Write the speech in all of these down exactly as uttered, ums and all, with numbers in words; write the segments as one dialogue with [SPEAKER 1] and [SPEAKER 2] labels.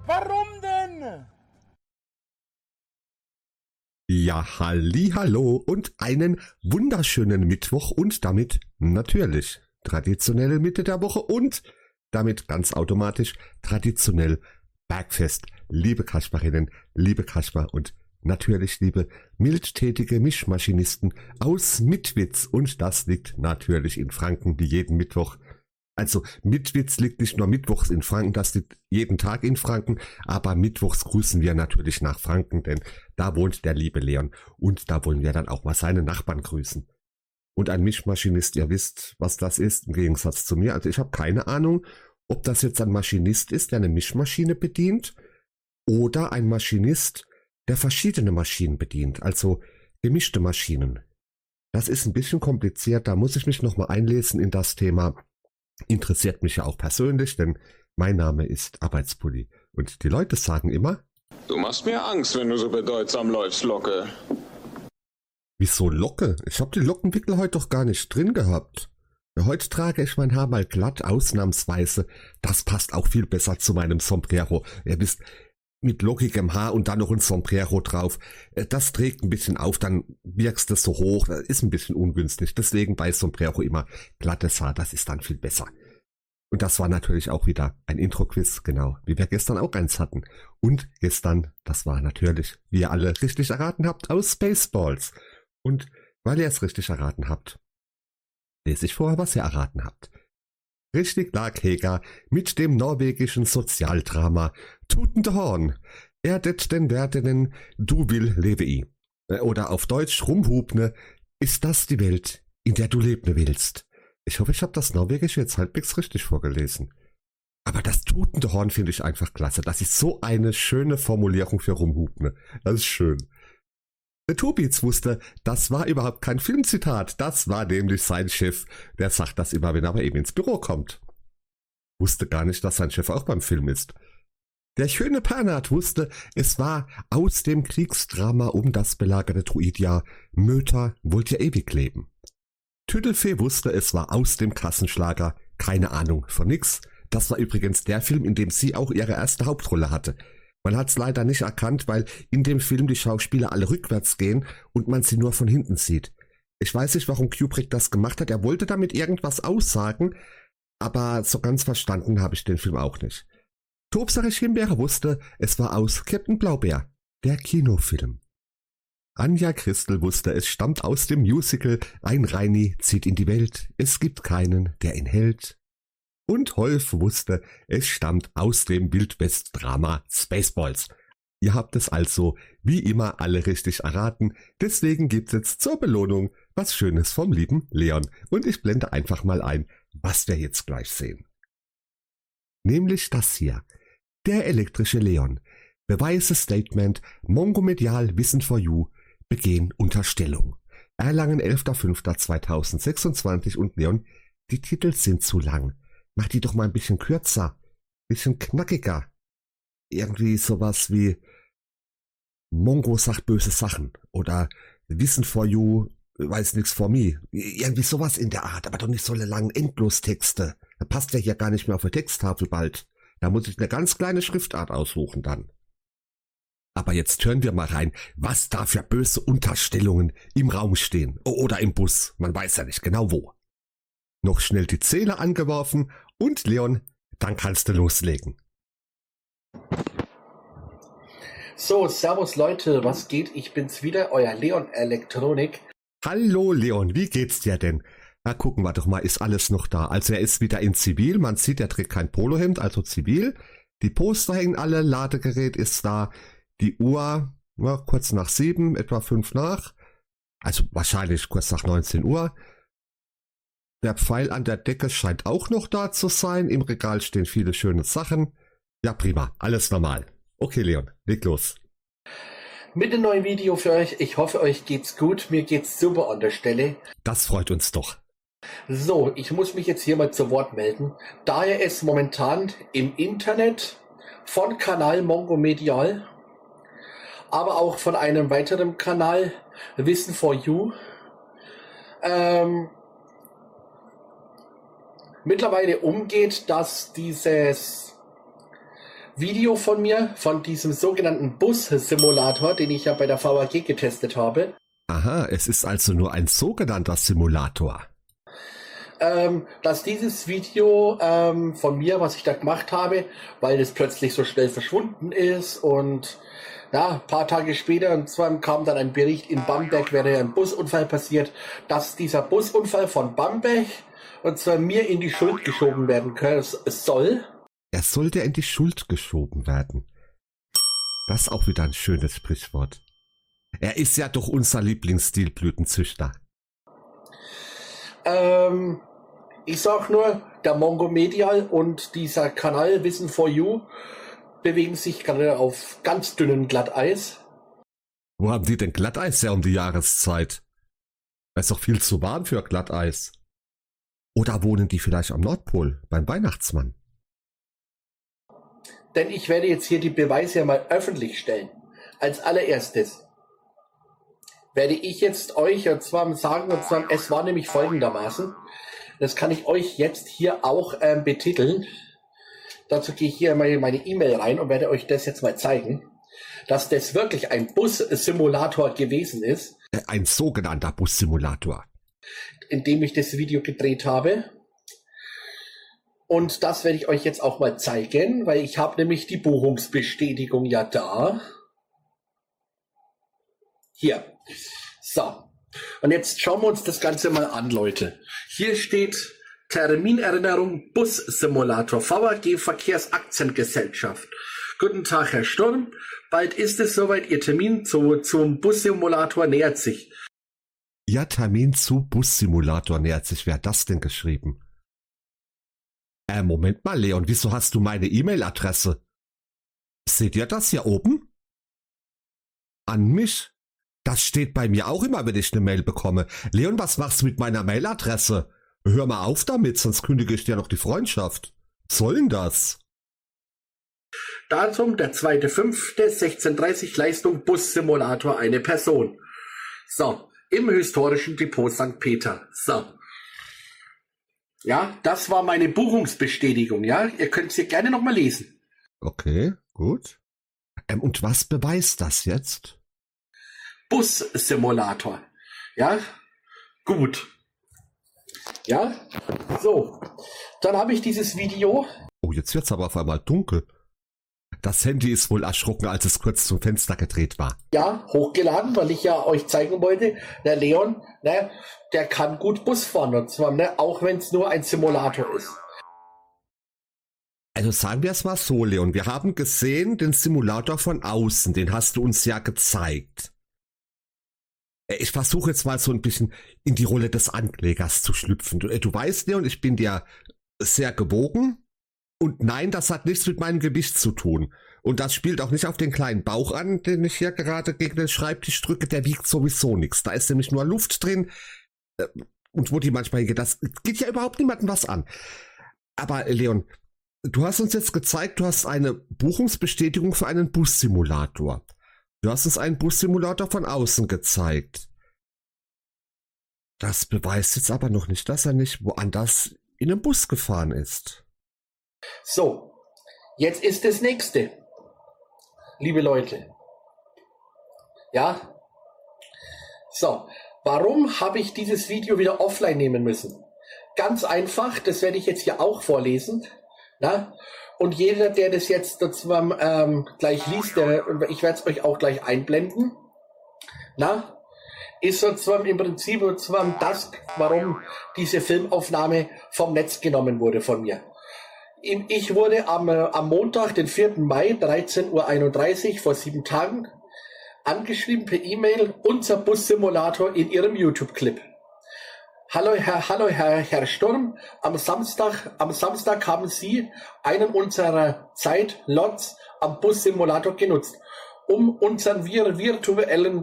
[SPEAKER 1] Warum denn?
[SPEAKER 2] Ja, hallihallo und einen wunderschönen Mittwoch und damit natürlich traditionelle Mitte der Woche und damit ganz automatisch traditionell Bergfest. Liebe Kasperinnen, liebe Kasper und natürlich liebe mildtätige Mischmaschinisten aus Mitwitz, und das liegt natürlich in Franken wie jeden Mittwoch. Also Mitwitz liegt nicht nur mittwochs in Franken, das liegt jeden Tag in Franken, aber mittwochs grüßen wir natürlich nach Franken, denn da wohnt der liebe Leon und da wollen wir dann auch mal seine Nachbarn grüßen. Und ein Mischmaschinist, ihr wisst, was das ist, im Gegensatz zu mir. Also ich habe keine Ahnung, ob das jetzt ein Maschinist ist, der eine Mischmaschine bedient, oder ein Maschinist, der verschiedene Maschinen bedient, also gemischte Maschinen. Das ist ein bisschen kompliziert, da muss ich mich nochmal einlesen in das Thema. Interessiert mich ja auch persönlich, denn mein Name ist Arbeitspulli. Und die Leute sagen immer:
[SPEAKER 3] Du machst mir Angst, wenn du so bedeutsam läufst, Locke.
[SPEAKER 2] Wieso Locke? Ich habe die Lockenwickel heute doch gar nicht drin gehabt. Heute trage ich mein Haar mal glatt, ausnahmsweise. Das passt auch viel besser zu meinem Sombrero. Ihr wisst, mit lockigem Haar und dann noch ein Sombrero drauf. Das trägt ein bisschen auf, dann wirkst du so hoch. Das ist ein bisschen ungünstig. Deswegen bei Sombrero immer glattes Haar. Das ist dann viel besser. Und das war natürlich auch wieder ein Intro-Quiz, genau, wie wir gestern auch eins hatten. Und gestern, das war natürlich, wie ihr alle richtig erraten habt, aus Spaceballs. Und weil ihr es richtig erraten habt, lese ich vor, was ihr erraten habt. Richtig lag Heger mit dem norwegischen Sozialdrama Tutende Horn. Erdet den Werdenen, du will lebe i. Oder auf Deutsch Rumhubne, ist das die Welt, in der du leben willst? Ich hoffe, ich habe das Norwegische jetzt halbwegs richtig vorgelesen. Aber das Tutende Horn finde ich einfach klasse. Das ist so eine schöne Formulierung für Rumhubne. Das ist schön. Der Tobitz wusste, das war überhaupt kein Filmzitat, das war nämlich sein Chef, der sagt das immer, wenn er aber eben ins Büro kommt. Wusste gar nicht, dass sein Chef auch beim Film ist. Der schöne Pernat wusste, es war aus dem Kriegsdrama um das belagerte Druidia, Möter wollt ihr ewig leben. Tüdelfee wusste, es war aus dem Kassenschlager, keine Ahnung von nix. Das war übrigens der Film, in dem sie auch ihre erste Hauptrolle hatte. Man hat es leider nicht erkannt, weil in dem Film die Schauspieler alle rückwärts gehen und man sie nur von hinten sieht. Ich weiß nicht, warum Kubrick das gemacht hat. Er wollte damit irgendwas aussagen, aber so ganz verstanden habe ich den Film auch nicht. Tobsare Himbeere wusste, es war aus Captain Blaubeer, der Kinofilm. Anja Christel wusste, es stammt aus dem Musical Ein Reini zieht in die Welt, es gibt keinen, der ihn hält. Und Holf wusste, es stammt aus dem Wildwest-Drama Spaceballs. Ihr habt es also wie immer alle richtig erraten, deswegen gibt's jetzt zur Belohnung was Schönes vom lieben Leon. Und ich blende einfach mal ein, was wir jetzt gleich sehen. Nämlich das hier. Der elektrische Leon. Beweise Statement, Mongo Medial Wissen for You, begehen Unterstellung. Erlangen elfter fünfter zweitausendsechsundzwanzig und Leon, die Titel sind zu lang. Mach die doch mal ein bisschen kürzer, bisschen knackiger. Irgendwie sowas wie Mongo sagt böse Sachen oder Wissen for You, weiß nix for me. Irgendwie sowas in der Art, aber doch nicht so langen Endlostexte. Da passt ja hier gar nicht mehr auf die Texttafel bald. Da muss ich eine ganz kleine Schriftart aussuchen dann. Aber jetzt hören wir mal rein, was da für böse Unterstellungen im Raum stehen. Oder im Bus, man weiß ja nicht genau wo. Noch schnell die Zähler angeworfen und Leon, dann kannst du loslegen.
[SPEAKER 4] So, servus Leute, was geht? Ich bin's wieder, euer Leon Elektronik.
[SPEAKER 2] Hallo Leon, wie geht's dir denn? Na, gucken wir doch mal, ist alles noch da. Also er ist wieder in Zivil, man sieht, er trägt kein Polohemd, also Zivil. Die Poster hängen alle, Ladegerät ist da. Die Uhr, na, kurz nach sieben, etwa fünf nach. Also wahrscheinlich kurz nach neunzehn Uhr. Der Pfeil an der Decke scheint auch noch da zu sein. Im Regal stehen viele schöne Sachen. Ja, prima. Alles normal. Okay, Leon, leg los.
[SPEAKER 4] Mit einem neuen Video für euch. Ich hoffe, euch geht's gut. Mir geht's super an der Stelle.
[SPEAKER 2] Das freut uns doch.
[SPEAKER 4] So, ich muss mich jetzt hier mal zu Wort melden. Da ihr es momentan im Internet von Kanal Mongo Medial, aber auch von einem weiteren Kanal Wissen for You, ähm, mittlerweile umgeht, dass dieses Video von mir, von diesem sogenannten Bus-Simulator, den ich ja bei der V A G getestet habe.
[SPEAKER 2] Aha, es ist also nur ein sogenannter Simulator.
[SPEAKER 4] Ähm, dass dieses Video ähm, von mir, was ich da gemacht habe, weil es plötzlich so schnell verschwunden ist und ja, ein paar Tage später und zwar kam dann ein Bericht, in Bamberg wäre ein Busunfall passiert, dass dieser Busunfall von Bamberg und zwar mir in die Schuld geschoben werden können, soll.
[SPEAKER 2] Er sollte in die Schuld geschoben werden. Das ist auch wieder ein schönes Sprichwort. Er ist ja doch unser Lieblingsstilblütenzüchter.
[SPEAKER 4] Ähm, ich sag nur, der Mongo Medial und dieser Kanal Wissen for You bewegen sich gerade auf ganz dünnem Glatteis.
[SPEAKER 2] Wo haben die denn Glatteis ja um die Jahreszeit? Es ist doch viel zu warm für Glatteis. Oder wohnen die vielleicht am Nordpol beim Weihnachtsmann?
[SPEAKER 4] Denn ich werde jetzt hier die Beweise mal öffentlich stellen. Als allererstes werde ich jetzt euch und zwar sagen, und zwar, es war nämlich folgendermaßen, das kann ich euch jetzt hier auch ähm, betiteln. Dazu gehe ich hier mal in meine E-Mail rein und werde euch das jetzt mal zeigen, dass das wirklich ein Bus-Simulator gewesen ist.
[SPEAKER 2] Ein sogenannter Bus-Simulator.
[SPEAKER 4] In dem ich das Video gedreht habe. Und das werde ich euch jetzt auch mal zeigen, weil ich habe nämlich die Buchungsbestätigung ja da. Hier. So. Und jetzt schauen wir uns das Ganze mal an, Leute. Hier steht Terminerinnerung Bus-Simulator V A G Verkehrsaktiengesellschaft. Guten Tag, Herr Sturm. Bald ist es soweit. Ihr Termin zu, zum Bus-Simulator nähert sich.
[SPEAKER 2] Ja, Termin zu Bus-Simulator nähert sich. Wer hat das denn geschrieben? Äh, Moment mal, Leon, wieso hast du meine E-Mail-Adresse? Seht ihr das hier oben? An mich? Das steht bei mir auch immer, wenn ich eine Mail bekomme. Leon, was machst du mit meiner Mailadresse? Hör mal auf damit, sonst kündige ich dir noch die Freundschaft. Was soll denn das?
[SPEAKER 4] Datum der zweite fünfte sechzehn Uhr dreißig Leistung Bus-Simulator eine Person. So, im historischen Depot Sankt Peter. So. Ja, das war meine Buchungsbestätigung, ja. Ihr könnt es hier gerne nochmal lesen.
[SPEAKER 2] Okay, gut. Ähm, und was beweist das jetzt?
[SPEAKER 4] Bus-Simulator. Ja, gut. Ja, so. Dann habe ich dieses Video.
[SPEAKER 2] Oh, jetzt wird's aber auf einmal dunkel. Das Handy ist wohl erschrocken, als es kurz zum Fenster gedreht war.
[SPEAKER 4] Ja, hochgeladen, weil ich ja euch zeigen wollte, der Leon, ne, der kann gut Bus fahren, und zwar, ne, auch wenn es nur ein Simulator ist.
[SPEAKER 2] Also sagen wir es mal so, Leon, wir haben gesehen den Simulator von außen, den hast du uns ja gezeigt. Ich versuche jetzt mal so ein bisschen in die Rolle des Anklägers zu schlüpfen. Du, du weißt, Leon, ich bin dir sehr gewogen. Und nein, das hat nichts mit meinem Gewicht zu tun. Und das spielt auch nicht auf den kleinen Bauch an, den ich hier gerade gegen den Schreibtisch drücke. Der wiegt sowieso nichts. Da ist nämlich nur Luft drin. Und wo die manchmal geht, das geht ja überhaupt niemandem was an. Aber Leon, du hast uns jetzt gezeigt, du hast eine Buchungsbestätigung für einen Bus-Simulator. Du hast uns einen Bus-Simulator von außen gezeigt. Das beweist jetzt aber noch nicht, dass er nicht woanders in einem Bus gefahren ist.
[SPEAKER 4] So, jetzt ist das nächste, liebe Leute. Ja, so, warum habe ich dieses Video wieder offline nehmen müssen? Ganz einfach, das werde ich jetzt hier auch vorlesen. Na? Und jeder, der das jetzt sozusagen, ähm, gleich liest, der, ich werde es euch auch gleich einblenden, na? Ist sozusagen im Prinzip sozusagen das, warum diese Filmaufnahme vom Netz genommen wurde von mir. Ich wurde am, am Montag, den vierten Mai, dreizehn Uhr einunddreißig, vor sieben Tagen, angeschrieben per E-Mail, unser Bus-Simulator in Ihrem YouTube-Clip. Hallo Herr, hallo Herr, Herr Sturm, am Samstag, am Samstag haben Sie einen unserer Zeitlots am Bus-Simulator genutzt, um unseren vir virtuellen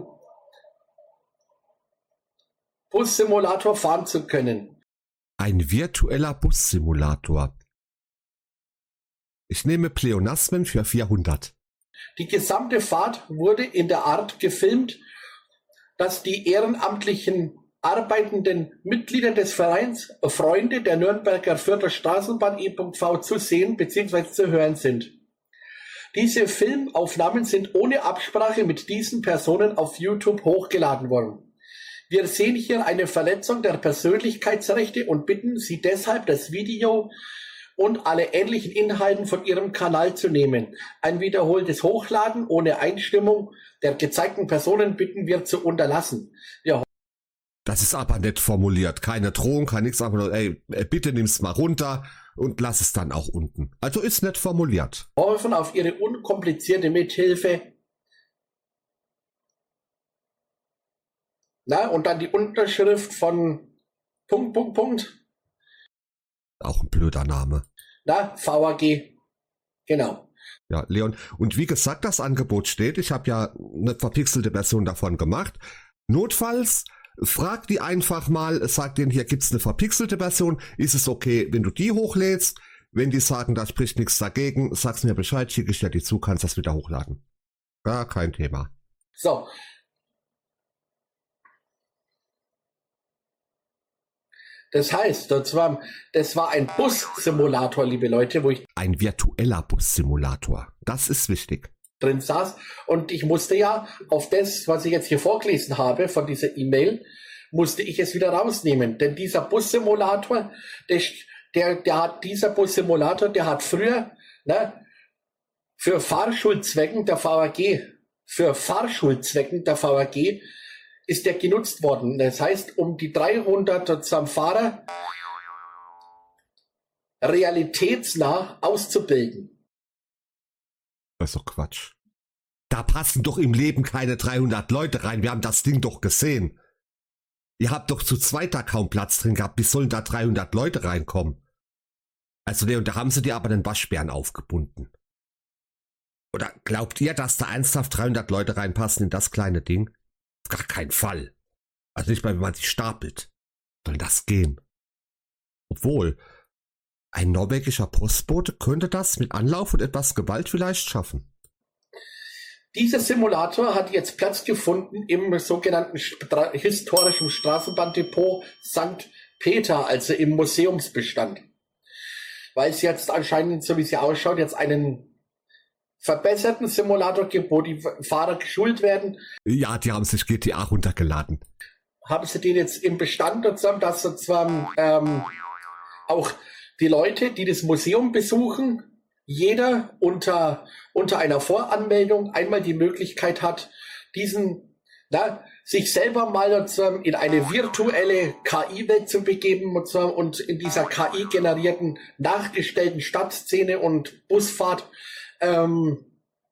[SPEAKER 4] Bus-Simulator fahren zu können.
[SPEAKER 2] Ein virtueller Bus-Simulator. Ich nehme Pleonasmen für vierhundert.
[SPEAKER 4] Die gesamte Fahrt wurde in der Art gefilmt, dass die ehrenamtlichen arbeitenden Mitglieder des Vereins Freunde der Nürnberger Fürther Straßenbahn E V zu sehen bzw. zu hören sind. Diese Filmaufnahmen sind ohne Absprache mit diesen Personen auf YouTube hochgeladen worden. Wir sehen hier eine Verletzung der Persönlichkeitsrechte und bitten Sie deshalb, das Video und alle ähnlichen Inhalten von Ihrem Kanal zu nehmen. Ein wiederholtes Hochladen ohne Einstimmung der gezeigten Personen bitten wir zu unterlassen. Wir
[SPEAKER 2] Das ist aber nett formuliert. Keine Drohung, kein nix, aber nur, ey, bitte nimm's mal runter und lass es dann auch unten. Also ist nett formuliert.
[SPEAKER 4] hoffen auf Ihre unkomplizierte Mithilfe. Na, und dann die Unterschrift von Punkt, Punkt, Punkt.
[SPEAKER 2] Auch ein blöder Name.
[SPEAKER 4] Na, V A G. Genau.
[SPEAKER 2] Ja, Leon. Und wie gesagt, das Angebot steht. Ich habe ja eine verpixelte Version davon gemacht. Notfalls frag die einfach mal, sag denen, hier gibt's eine verpixelte Version. Ist es okay, wenn du die hochlädst? Wenn die sagen, da spricht nichts dagegen, sag's mir Bescheid, schicke ich dir die zu, kannst das wieder hochladen. Gar kein Thema.
[SPEAKER 4] So. Das heißt, das war, das war ein Bus-Simulator, liebe Leute, wo ich
[SPEAKER 2] Ein virtueller Bus-Simulator. Das ist wichtig.
[SPEAKER 4] drin saß. Und ich musste ja auf das, was ich jetzt hier vorgelesen habe, von dieser E-Mail, musste ich es wieder rausnehmen. Denn dieser Bus-Simulator, der, der, der hat, dieser Bus-Simulator, der hat früher, ne, für Fahrschulzwecken der V A G, für Fahrschulzwecken der V A G, ist der genutzt worden. Das heißt, um die dreihundert zum Fahrer realitätsnah auszubilden.
[SPEAKER 2] Das ist doch Quatsch. Da passen doch im Leben keine dreihundert Leute rein. Wir haben das Ding doch gesehen. Ihr habt doch zu zweit da kaum Platz drin gehabt. Wie sollen da dreihundert Leute reinkommen? Also, ne, und da haben sie dir aber den Waschbären aufgebunden. Oder glaubt ihr, dass da ernsthaft dreihundert Leute reinpassen in das kleine Ding? Auf gar keinen Fall. Also nicht mal, wenn man sich stapelt. Soll das gehen? Obwohl, ein norwegischer Postbote könnte das mit Anlauf und etwas Gewalt vielleicht schaffen.
[SPEAKER 4] Dieser Simulator hat jetzt Platz gefunden im sogenannten Stra- historischen Straßenbahndepot Sankt Peter, also im Museumsbestand. Weil es jetzt anscheinend, so wie es ja ausschaut, jetzt einen verbesserten Simulator gibt, wo die Fahrer geschult werden.
[SPEAKER 2] Ja, die haben sich G T A runtergeladen.
[SPEAKER 4] Haben sie den jetzt im Bestand zusammen, dass sozusagen ähm, auch die Leute, die das Museum besuchen, jeder unter, unter einer Voranmeldung einmal die Möglichkeit hat, diesen, na, sich selber mal sozusagen in eine virtuelle K I-Welt zu begeben sozusagen, und in dieser K I-generierten, nachgestellten Stadtszene und Busfahrt ähm,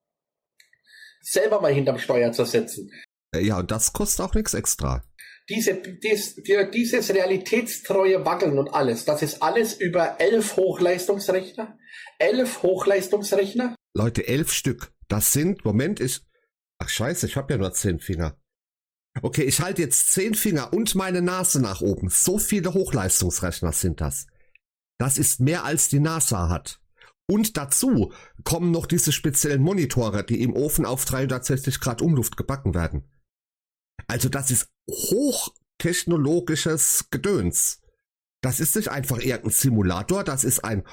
[SPEAKER 4] selber mal hinterm Steuer zu setzen.
[SPEAKER 2] Ja, und das kostet auch nichts extra.
[SPEAKER 4] Diese, dies, die, dieses realitätstreue Wackeln und alles, das ist alles über elf Hochleistungsrechner. Elf Hochleistungsrechner.
[SPEAKER 2] Leute, elf Stück. Das sind, Moment, ich... Ach scheiße, ich habe ja nur zehn Finger. Okay, ich halte jetzt zehn Finger und meine Nase nach oben. So viele Hochleistungsrechner sind das. Das ist mehr als die NASA hat. Und dazu kommen noch diese speziellen Monitore, die im Ofen auf dreihundertsechzig Grad Umluft gebacken werden. Also das ist hochtechnologisches Gedöns. Das ist nicht einfach irgendein Simulator, das ist ein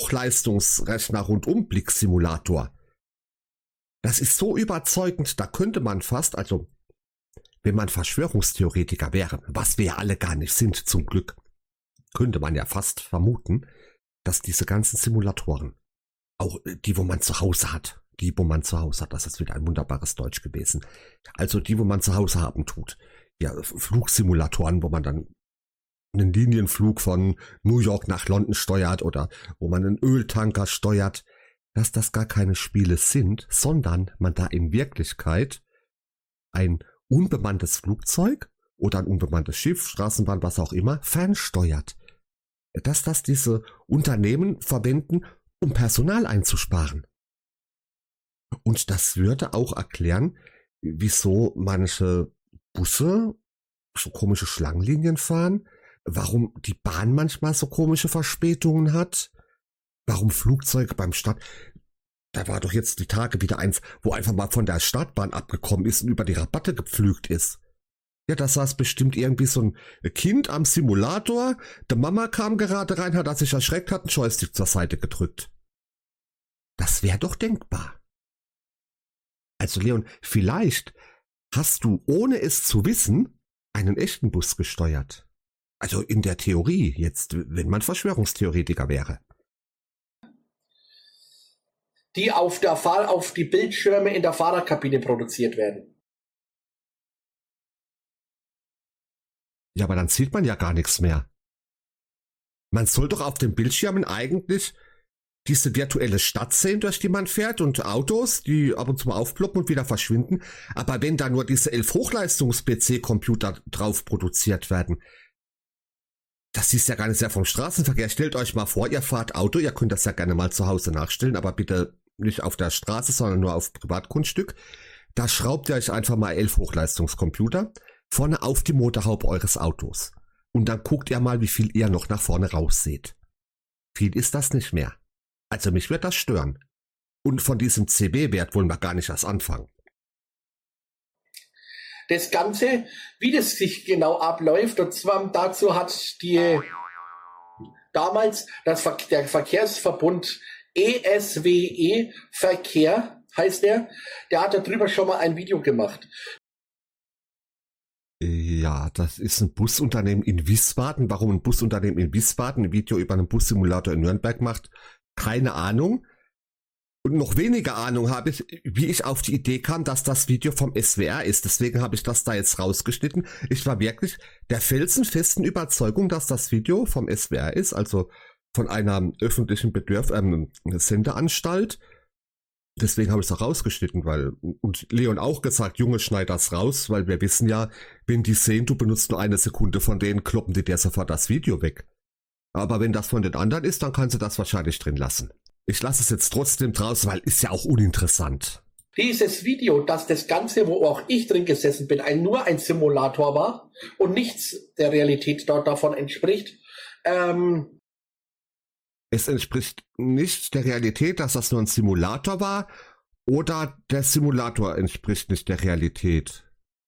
[SPEAKER 2] Hochleistungsrechner-Rundumblick-Simulator. Das ist so überzeugend, da könnte man fast, also wenn man Verschwörungstheoretiker wäre, was wir ja alle gar nicht sind zum Glück, könnte man ja fast vermuten, dass diese ganzen Simulatoren, auch die, wo man zu Hause hat, die, wo man zu Hause hat, das ist wieder ein wunderbares Deutsch gewesen, also die, wo man zu Hause haben tut, ja, Flugsimulatoren, wo man dann einen Linienflug von New York nach London steuert oder wo man einen Öltanker steuert, dass das gar keine Spiele sind, sondern man da in Wirklichkeit ein unbemanntes Flugzeug oder ein unbemanntes Schiff, Straßenbahn, was auch immer, fernsteuert. Dass das diese Unternehmen verwenden, um Personal einzusparen. Und das würde auch erklären, wieso manche Busse so komische Schlangenlinien fahren, warum die Bahn manchmal so komische Verspätungen hat, warum Flugzeuge beim Start... Da war doch jetzt die Tage wieder eins, wo einfach mal von der Startbahn abgekommen ist und über die Rabatte gepflügt ist. Ja, da saß bestimmt irgendwie so ein Kind am Simulator, der Mama kam gerade rein, hat, als sich erschreckt, hat einen Joystick zur Seite gedrückt. Das wäre doch denkbar. Also Leon, vielleicht hast du, ohne es zu wissen, einen echten Bus gesteuert. Also in der Theorie jetzt, wenn man Verschwörungstheoretiker wäre.
[SPEAKER 4] Die auf der Fahr auf die Bildschirme in der Fahrerkabine produziert werden.
[SPEAKER 2] Ja, aber dann sieht man ja gar nichts mehr. Man soll doch auf den Bildschirmen eigentlich diese virtuelle Stadt sehen, durch die man fährt und Autos, die ab und zu mal aufploppen und wieder verschwinden. Aber wenn da nur diese elf Hochleistungs-P C-Computer drauf produziert werden, das ist ja gar nicht sehr vom Straßenverkehr. Stellt euch mal vor, ihr fahrt Auto, ihr könnt das ja gerne mal zu Hause nachstellen, aber bitte nicht auf der Straße, sondern nur auf Privatgrundstück. Da schraubt ihr euch einfach mal elf Hochleistungscomputer vorne auf die Motorhaube eures Autos. Und dann guckt ihr mal, wie viel ihr noch nach vorne rausseht. Viel ist das nicht mehr. Also mich wird das stören. Und von diesem C B-Wert wollen wir gar nicht erst anfangen.
[SPEAKER 4] Das Ganze, wie das sich genau abläuft, und zwar dazu hat die damals das Ver der Verkehrsverbund E S W E Verkehr, heißt der, der hat darüber schon mal ein Video gemacht.
[SPEAKER 2] Ja, das ist ein Busunternehmen in Wiesbaden. Warum ein Busunternehmen in Wiesbaden ein Video über einen Bussimulator in Nürnberg macht, keine Ahnung. Und noch weniger Ahnung habe ich, wie ich auf die Idee kam, dass das Video vom S W R ist. Deswegen habe ich das da jetzt rausgeschnitten. Ich war wirklich der felsenfesten Überzeugung, dass das Video vom S W R ist, also von einer öffentlichen Bedürf ähm, Sendeanstalt. Deswegen habe ich es auch rausgeschnitten, weil, und Leon auch gesagt, Junge, schneid das raus, weil wir wissen ja, wenn die sehen, du benutzt nur eine Sekunde von denen, kloppen die dir sofort das Video weg. Aber wenn das von den anderen ist, dann kannst du das wahrscheinlich drin lassen. Ich lasse es jetzt trotzdem draus, weil ist ja auch uninteressant.
[SPEAKER 4] Dieses Video, dass das Ganze, wo auch ich drin gesessen bin, ein, nur ein Simulator war und nichts der Realität dort davon entspricht, ähm,
[SPEAKER 2] es entspricht nicht der Realität, dass das nur ein Simulator war, oder der Simulator entspricht nicht der Realität.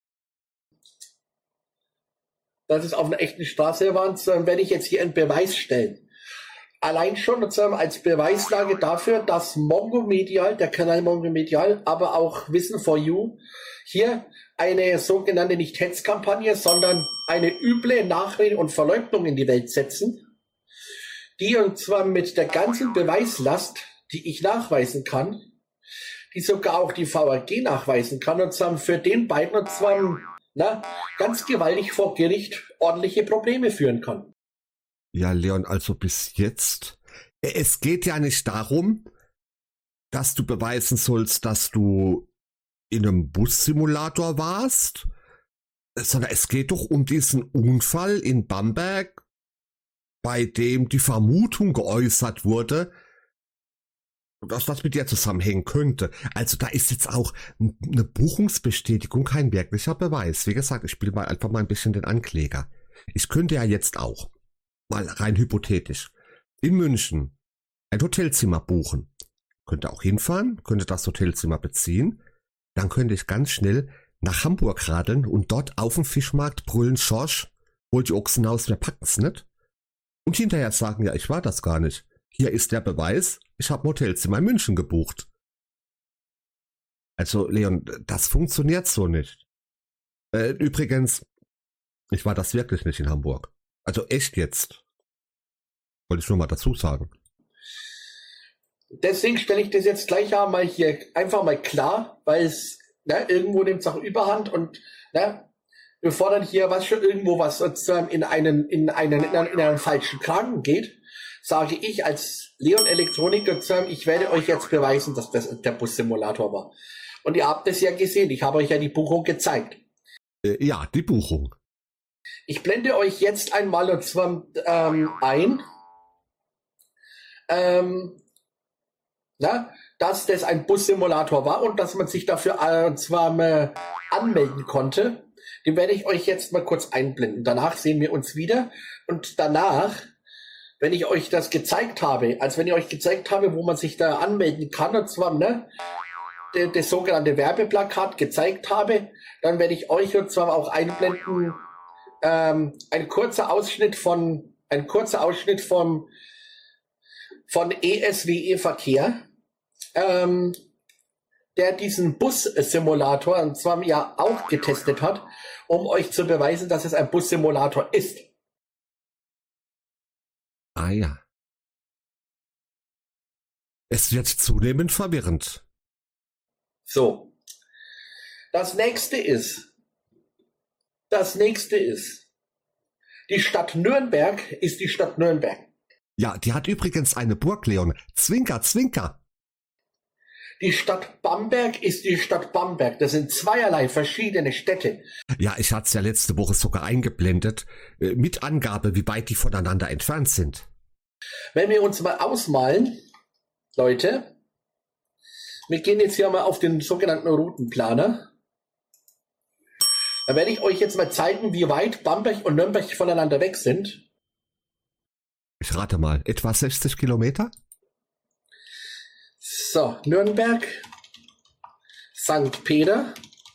[SPEAKER 4] dass es auf einer echten Straße war, dann werde ich jetzt hier einen Beweis stellen. Allein schon als Beweislage dafür, dass Mongo Medial, der Kanal Mongo Medial, aber auch Wissen for You hier eine sogenannte Nicht-Hetz-Kampagne, sondern eine üble Nachrede und Verleugnung in die Welt setzen, die und zwar mit der ganzen Beweislast, die ich nachweisen kann, die sogar auch die V A G nachweisen kann, und zwar für den beiden und zwar na, ganz gewaltig vor Gericht ordentliche Probleme führen kann.
[SPEAKER 2] Ja, Leon, also bis jetzt. Es geht ja nicht darum, dass du beweisen sollst, dass du in einem Bussimulator warst, sondern es geht doch um diesen Unfall in Bamberg, bei dem die Vermutung geäußert wurde, dass das mit dir zusammenhängen könnte. Also da ist jetzt auch eine Buchungsbestätigung kein wirklicher Beweis. Wie gesagt, ich spiele mal einfach mal ein bisschen den Ankläger. Ich könnte ja jetzt auch, mal rein hypothetisch, in München ein Hotelzimmer buchen. Könnte auch hinfahren, könnte das Hotelzimmer beziehen. Dann könnte ich ganz schnell nach Hamburg radeln und dort auf dem Fischmarkt brüllen, Schorsch, holt die Ochsen aus, wir packen's nicht. Und hinterher sagen, ja, ich war das gar nicht. Hier ist der Beweis, ich habe ein Hotelzimmer in München gebucht. Also, Leon, das funktioniert so nicht. Äh, übrigens, ich war das wirklich nicht in Hamburg. Also echt jetzt. Wollte ich nur mal dazu sagen.
[SPEAKER 4] Deswegen stelle ich das jetzt gleich einmal hier einfach mal klar, weil es ne, irgendwo nimmt es auch Überhand und ne, bevor dann hier was schon irgendwo was in einen, in einen, in einen, in einen falschen Kragen geht, sage ich als Leon Elektroniker, ich werde euch jetzt beweisen, dass das der Bussimulator war. Und ihr habt es ja gesehen, ich habe euch ja die Buchung gezeigt.
[SPEAKER 2] Äh, ja, die Buchung.
[SPEAKER 4] Ich blende euch jetzt einmal und zwar ähm, ein, ähm, na, dass das ein Bussimulator war und dass man sich dafür äh, zwar äh, anmelden konnte. Den werde ich euch jetzt mal kurz einblenden. Danach sehen wir uns wieder und danach, wenn ich euch das gezeigt habe, als wenn ich euch gezeigt habe, wo man sich da anmelden kann, und zwar ne, de, das sogenannte Werbeplakat gezeigt habe, dann werde ich euch und zwar auch einblenden ähm, ein kurzer Ausschnitt von ein kurzer Ausschnitt vom von E S W E Verkehr, ähm, der diesen Bus-Simulator und zwar ja auch getestet hat, um euch zu beweisen, dass es ein Bus-Simulator ist.
[SPEAKER 2] Ah ja. Es wird zunehmend verwirrend.
[SPEAKER 4] So. Das nächste ist, das nächste ist, die Stadt Nürnberg ist die Stadt Nürnberg.
[SPEAKER 2] Ja, die hat übrigens eine Burg, Leon. Zwinker, zwinker.
[SPEAKER 4] Die Stadt Bamberg ist die Stadt Bamberg. Das sind zweierlei verschiedene Städte.
[SPEAKER 2] Ja, ich hatte es ja letzte Woche sogar eingeblendet, äh, mit Angabe, wie weit die voneinander entfernt sind.
[SPEAKER 4] Wenn wir uns mal ausmalen, Leute, wir gehen jetzt hier mal auf den sogenannten Routenplaner. Da werde ich euch jetzt mal zeigen, wie weit Bamberg und Nürnberg voneinander weg sind.
[SPEAKER 2] Ich rate mal, etwa sechzig Kilometer?
[SPEAKER 4] So, Nürnberg, Sankt Peter.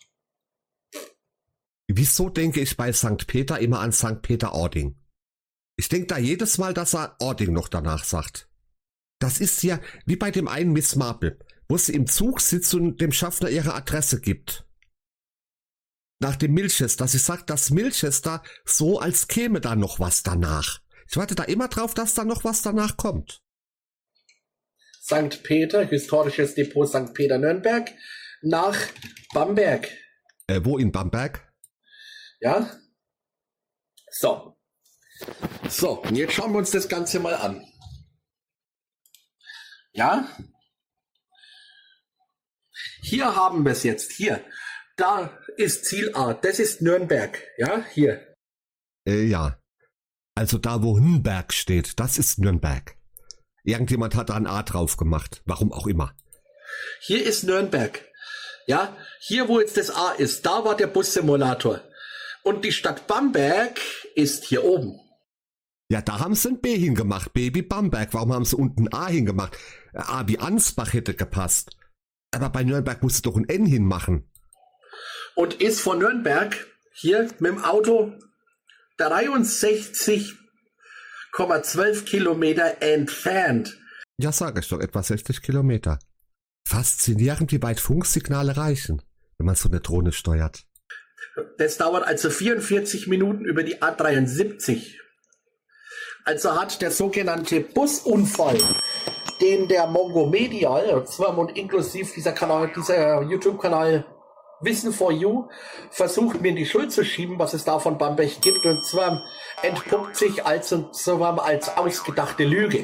[SPEAKER 2] Wieso denke ich bei Sankt Peter immer an Sankt Peter-Ording? Ich denke da jedes Mal, dass er Ording noch danach sagt. Das ist ja wie bei dem einen Miss Marple, wo sie im Zug sitzt und dem Schaffner ihre Adresse gibt. Nach dem Milchester, sie sagt, dass Milchester so, als käme da noch was danach. Ich warte da immer drauf, dass da noch was danach kommt.
[SPEAKER 4] Sankt Peter, historisches Depot Sankt Peter Nürnberg, nach Bamberg.
[SPEAKER 2] Äh, wo in Bamberg?
[SPEAKER 4] Ja. So. So, und jetzt schauen wir uns das Ganze mal an. Ja. Hier haben wir es jetzt. Hier. Da ist Ziel A. Das ist Nürnberg. Ja, hier.
[SPEAKER 2] Äh, ja. Also da, wo Nürnberg steht, das ist Nürnberg. Irgendjemand hat da ein A drauf gemacht. Warum auch immer.
[SPEAKER 4] Hier ist Nürnberg. Ja, hier, wo jetzt das A ist, da war der Bus-Simulator. Und die Stadt Bamberg ist hier oben.
[SPEAKER 2] Ja, da haben sie ein B hingemacht. B wie Bamberg. Warum haben sie unten ein A hingemacht? A wie Ansbach hätte gepasst. Aber bei Nürnberg musst du doch ein N hinmachen.
[SPEAKER 4] Und ist von Nürnberg hier mit dem Auto dreiundsechzig Komma zwölf Kilometer entfernt.
[SPEAKER 2] Ja, sage ich doch, etwa sechzig Kilometer. Faszinierend, wie weit Funksignale reichen, wenn man so eine Drohne steuert.
[SPEAKER 4] Das dauert also vierundvierzig Minuten über die A dreiundsiebzig. Also hat der sogenannte Busunfall, den der Mongo Medial, und zwar und inklusive dieser Kanal, dieser YouTube-Kanal Wissen for You, versucht mir in die Schuld zu schieben, was es da von Bamberg gibt, und zwar entpuppt sich als, und zwar als ausgedachte Lüge.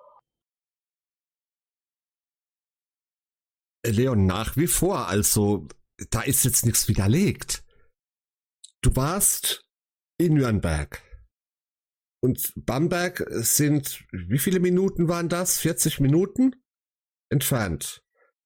[SPEAKER 2] Leon, nach wie vor, also da ist jetzt nichts widerlegt. Du warst in Nürnberg und Bamberg sind, wie viele Minuten waren das? vierzig Minuten entfernt.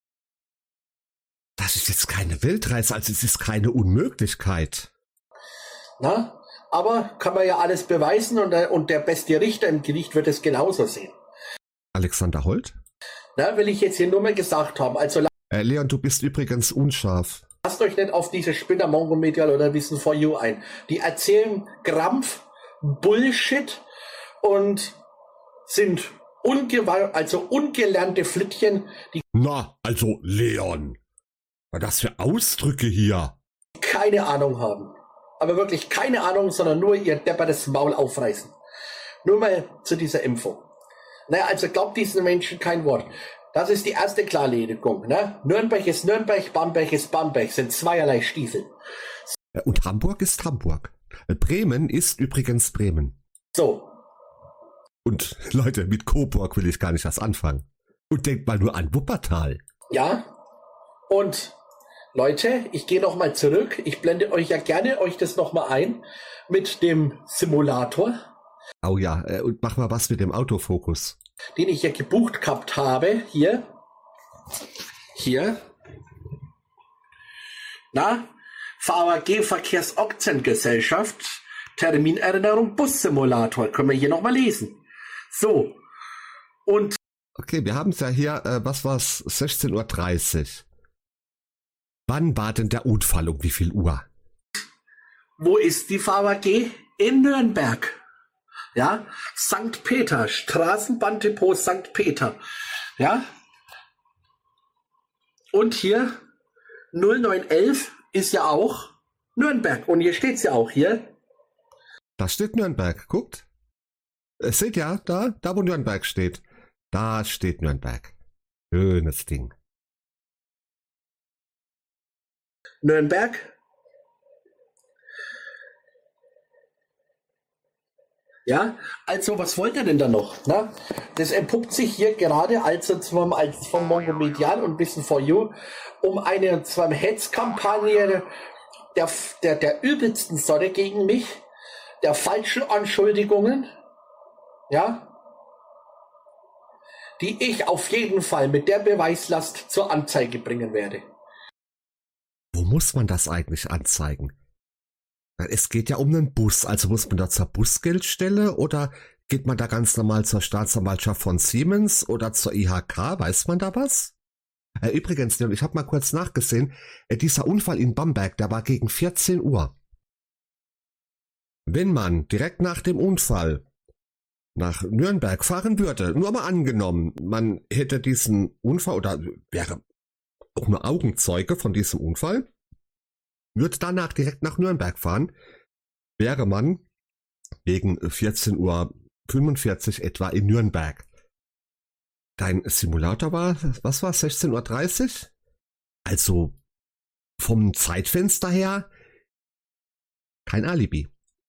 [SPEAKER 2] Das ist jetzt keine Weltreise, also es ist keine Unmöglichkeit.
[SPEAKER 4] Na, aber kann man ja alles beweisen und der, und der beste Richter im Gericht wird es genauso sehen.
[SPEAKER 2] Alexander Holt?
[SPEAKER 4] Na, will ich jetzt hier nur mal gesagt haben. Also
[SPEAKER 2] äh, Leon, du bist übrigens unscharf.
[SPEAKER 4] lasst euch nicht auf diese Spinner Mongo Medial oder Wissen for You ein. Die erzählen Krampf, Bullshit und sind ungewa- also ungelernte Flittchen, die
[SPEAKER 2] Na, also Leon. Was das für Ausdrücke hier?
[SPEAKER 4] keine Ahnung haben. Aber wirklich keine Ahnung, sondern nur ihr deppertes Maul aufreißen. Nur mal zu dieser Info. Naja, also glaubt diesen Menschen kein Wort. Das ist die erste Klarlegung. Ne? Nürnberg ist Nürnberg, Bamberg ist Bamberg, sind zweierlei Stiefel.
[SPEAKER 2] Und Hamburg ist Hamburg. Bremen ist übrigens Bremen.
[SPEAKER 4] So.
[SPEAKER 2] Und Leute, mit Coburg will ich gar nicht was anfangen. Und denkt mal nur an Wuppertal.
[SPEAKER 4] Ja. Und Leute, ich gehe noch mal zurück. Ich blende euch ja gerne euch das noch mal ein mit dem Simulator.
[SPEAKER 2] Oh ja, und mach mal was mit dem Autofokus.
[SPEAKER 4] Den ich ja gebucht gehabt habe. Hier. Hier. Na, V A G Verkehrsaktiengesellschaft. Terminerinnerung Bussimulator. Können wir hier noch mal lesen. So. Und
[SPEAKER 2] okay, wir haben es ja hier, äh, was war's, sechzehn Uhr dreißig. Wann war denn der Unfall, um wie viel Uhr?
[SPEAKER 4] Wo ist die V A G? In Nürnberg. Ja, Sankt Peter, Straßenbahndepot Sankt Peter. Ja. Und hier null neun elf ist ja auch Nürnberg. Und hier steht's ja auch hier.
[SPEAKER 2] Da steht Nürnberg, guckt. Äh, seht ja, da, da wo Nürnberg steht. Da steht Nürnberg. Schönes Ding.
[SPEAKER 4] Nürnberg. Ja, also was wollt ihr denn da noch? Na? Das entpuppt sich hier gerade als, als vom Mongo Medial und Wissen for You um eine zwar Hetzkampagne der, der, der übelsten Sorte gegen mich, der falschen Anschuldigungen, ja, die ich auf jeden Fall mit der Beweislast zur Anzeige bringen werde.
[SPEAKER 2] Wo muss man das eigentlich anzeigen? Es geht ja um einen Bus, also muss man da zur Busgeldstelle oder geht man da ganz normal zur Staatsanwaltschaft von Siemens oder zur I H K? Weiß man da was? Äh, übrigens, ich habe mal kurz nachgesehen, äh, dieser Unfall in Bamberg, der war gegen vierzehn Uhr. Wenn man direkt nach dem Unfall nach Nürnberg fahren würde, nur mal angenommen, man hätte diesen Unfall oder wäre auch nur Augenzeuge von diesem Unfall, würde danach direkt nach Nürnberg fahren, wäre man gegen vierzehn Uhr fünfundvierzig etwa in Nürnberg. Dein Simulator war, was war, sechzehn Uhr dreißig? Also vom Zeitfenster her kein Alibi.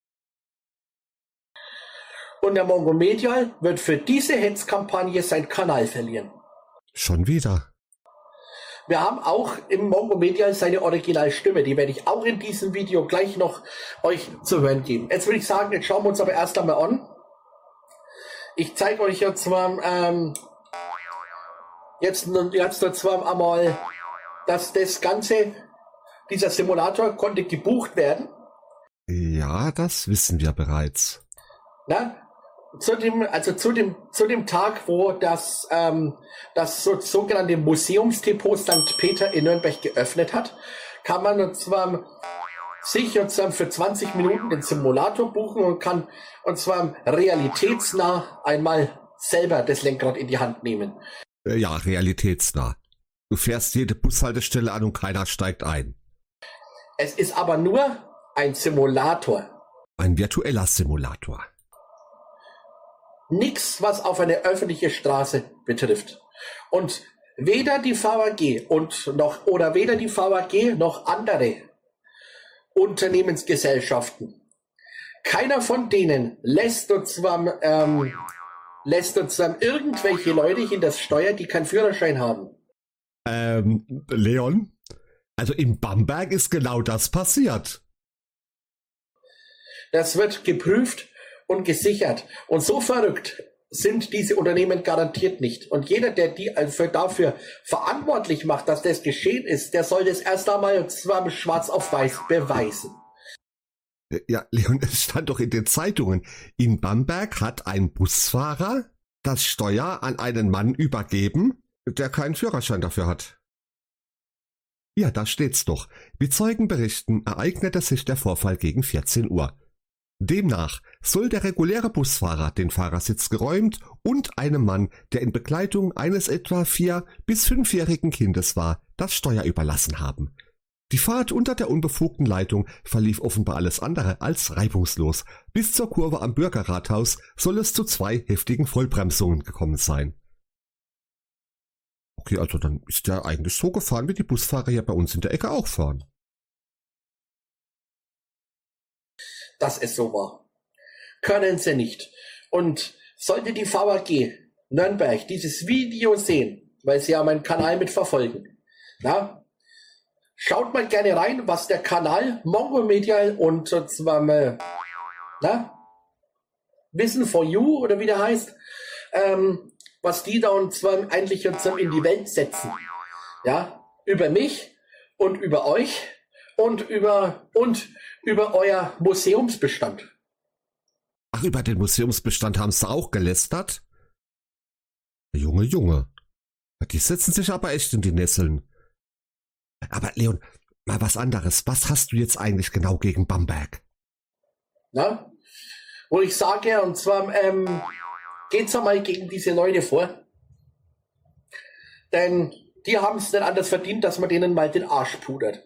[SPEAKER 4] Und der Mongo Medial wird für diese Hetzkampagne seinen Kanal verlieren.
[SPEAKER 2] Schon wieder.
[SPEAKER 4] Wir haben auch im Mongo Medial seine Originalstimme, die werde ich auch in diesem Video gleich noch euch zu hören geben. Jetzt würde ich sagen, jetzt schauen wir uns aber erst einmal an. Ich zeige euch jetzt mal, ähm, jetzt, jetzt zwar einmal, dass das Ganze, dieser Simulator konnte gebucht werden.
[SPEAKER 2] Ja, das wissen wir bereits.
[SPEAKER 4] Na? Zu dem, also zu dem, zu dem Tag, wo das, ähm, das so, sogenannte Museumsdepot Sankt Peter in Nürnberg geöffnet hat, kann man und zwar sich und zwar für zwanzig Minuten den Simulator buchen und kann und zwar realitätsnah einmal selber das Lenkrad in die Hand nehmen.
[SPEAKER 2] Ja, realitätsnah. Du fährst jede Bushaltestelle an und keiner steigt ein.
[SPEAKER 4] Es ist aber nur ein Simulator.
[SPEAKER 2] Ein virtueller Simulator.
[SPEAKER 4] Nichts, was auf eine öffentliche Straße betrifft. Und weder die V A G und noch oder weder die V A G noch andere Unternehmensgesellschaften. Keiner von denen lässt uns zwar ähm, lässt uns zwar irgendwelche Leute hinter das Steuer, die keinen Führerschein haben.
[SPEAKER 2] Ähm, Leon? Also in Bamberg ist genau das passiert.
[SPEAKER 4] Das wird geprüft und gesichert. Und so verrückt sind diese Unternehmen garantiert nicht. Und jeder, der die also dafür verantwortlich macht, dass das geschehen ist, der soll das erst einmal zwar schwarz auf weiß beweisen.
[SPEAKER 2] Ja, Leon, es stand doch in den Zeitungen. In Bamberg hat ein Busfahrer das Steuer an einen Mann übergeben, der keinen Führerschein dafür hat. Ja, da steht's doch. Wie Zeugen berichten, ereignete sich der Vorfall gegen vierzehn Uhr. Demnach soll der reguläre Busfahrer den Fahrersitz geräumt und einem Mann, der in Begleitung eines etwa vier- bis fünfjährigen Kindes war, das Steuer überlassen haben. Die Fahrt unter der unbefugten Leitung verlief offenbar alles andere als reibungslos. Bis zur Kurve am Bürgerrathaus soll es zu zwei heftigen Vollbremsungen gekommen sein. Okay, also dann ist der eigentlich so gefahren, wie die Busfahrer hier bei uns in der Ecke auch fahren.
[SPEAKER 4] Dass es so war. Können sie nicht. Und sollte die V A G Nürnberg dieses Video sehen, weil sie ja meinen Kanal mitverfolgen, na, schaut mal gerne rein, was der Kanal Mongo Medial und zwar äh, na, Wissen for You oder wie der heißt, ähm, was die da und zwar eigentlich und zwar in die Welt setzen. Ja, über mich und über euch und über und über euer Museumsbestand.
[SPEAKER 2] Ach, über den Museumsbestand haben sie auch gelästert? Junge, Junge. Die setzen sich aber echt in die Nesseln. Aber Leon, mal was anderes. Was hast du jetzt eigentlich genau gegen Bamberg?
[SPEAKER 4] Na? Wo ich sage, und zwar, ähm, geht's einmal gegen diese Leute vor. Denn die haben es nicht anders verdient, dass man denen mal den Arsch pudert.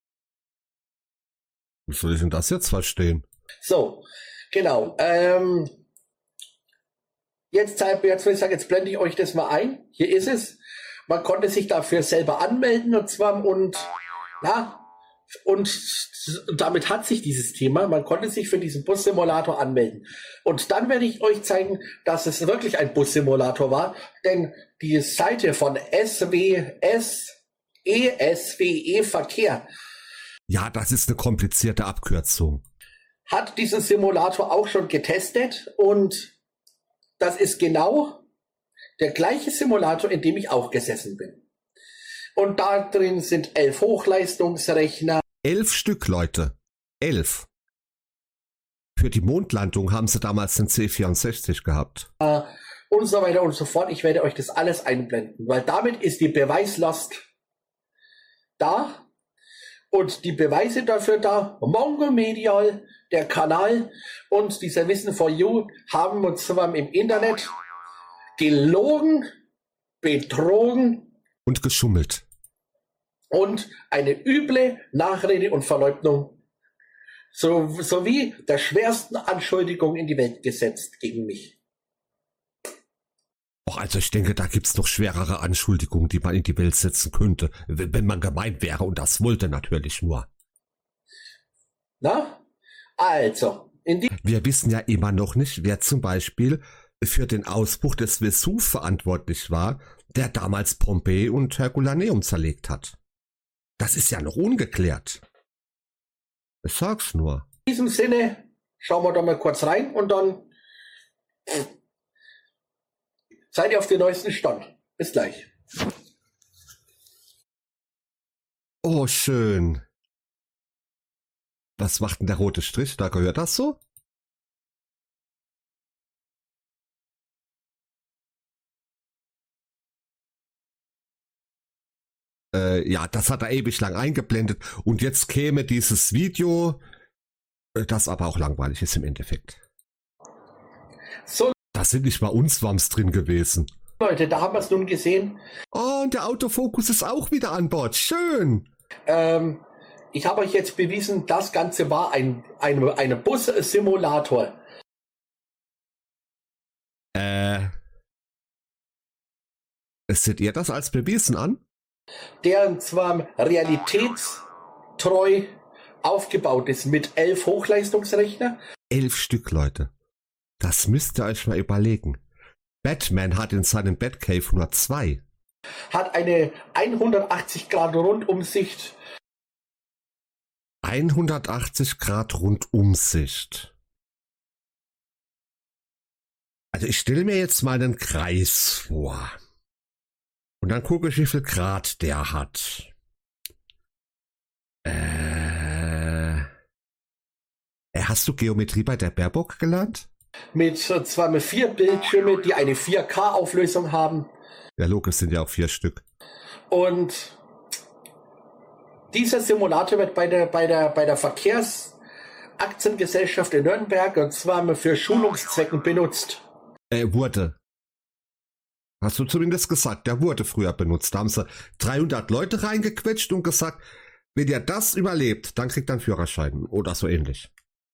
[SPEAKER 2] Wie soll ich denn das jetzt verstehen?
[SPEAKER 4] So, genau. Ähm, jetzt, jetzt will ich sagen, jetzt blende ich euch das mal ein. Hier ist es. Man konnte sich dafür selber anmelden und zwar und ja, und damit hat sich dieses Thema, man konnte sich für diesen Bus-Simulator anmelden. Und dann werde ich euch zeigen, dass es wirklich ein Bus-Simulator war, denn die Seite von S W S, E S W E Verkehr.
[SPEAKER 2] Ja, das ist eine komplizierte Abkürzung.
[SPEAKER 4] Hat diesen Simulator auch schon getestet und das ist genau der gleiche Simulator, in dem ich auch gesessen bin. Und da drin sind elf Hochleistungsrechner.
[SPEAKER 2] Elf Stück, Leute. Elf. Für die Mondlandung haben sie damals den C vierundsechzig gehabt.
[SPEAKER 4] Äh, und so weiter und so fort. Ich werde euch das alles einblenden, weil damit ist die Beweislast da und die Beweise dafür da. Mongo Medial, der Kanal und dieser Wissen for You haben uns zwar im Internet gelogen, betrogen
[SPEAKER 2] und geschummelt.
[SPEAKER 4] Und eine üble Nachrede und Verleugnung so, sowie der schwersten Anschuldigung in die Welt gesetzt gegen mich.
[SPEAKER 2] Och, also ich denke, da gibt's noch schwerere Anschuldigungen, die man in die Welt setzen könnte, wenn man gemein wäre und das wollte natürlich nur.
[SPEAKER 4] Na, also. In die
[SPEAKER 2] Wir wissen ja immer noch nicht, wer zum Beispiel für den Ausbruch des Vesuv verantwortlich war, der damals Pompeji und Herculaneum zerlegt hat. Das ist ja noch ungeklärt. Ich sag's nur.
[SPEAKER 4] In diesem Sinne, schauen wir da mal kurz rein und dann seid ihr auf den neuesten Stand. Bis gleich.
[SPEAKER 2] Oh, schön. Was macht denn der rote Strich? Da gehört das so? Äh, ja, das hat er ewig lang eingeblendet und jetzt käme dieses Video, das aber auch langweilig ist im Endeffekt.
[SPEAKER 4] So,
[SPEAKER 2] da sind nicht mal Unswams drin gewesen.
[SPEAKER 4] Leute, da haben wir es nun gesehen.
[SPEAKER 2] Oh, und der Autofokus ist auch wieder an Bord. Schön.
[SPEAKER 4] Ähm, ich habe euch jetzt bewiesen, das Ganze war ein, ein, ein Bus-Simulator.
[SPEAKER 2] Äh. Seht ihr das als bewiesen an?
[SPEAKER 4] Der zwar realitätstreu aufgebaut ist mit elf Hochleistungsrechner.
[SPEAKER 2] Elf Stück, Leute. Das müsst ihr euch mal überlegen. Batman hat in seinem Batcave nur zwei.
[SPEAKER 4] Hat eine hundertachtzig Grad Rundumsicht.
[SPEAKER 2] hundertachtzig Grad Rundumsicht. Also ich stelle mir jetzt mal einen Kreis vor. Und dann gucke ich, wie viel Grad der hat. Äh, hast du Geometrie bei der Baerbock gelernt?
[SPEAKER 4] Mit zwar mit vier Bildschirme, die eine vier K Auflösung haben.
[SPEAKER 2] Ja, logisch, sind ja auch vier Stück.
[SPEAKER 4] Und dieser Simulator wird bei der, bei der, bei der Verkehrsaktiengesellschaft in Nürnberg und zwar für Schulungszwecken benutzt.
[SPEAKER 2] Äh, wurde. Hast du zumindest gesagt, der wurde früher benutzt. Da haben sie dreihundert Leute reingequetscht und gesagt, wenn ihr das überlebt, dann kriegt ihr einen Führerschein oder so ähnlich.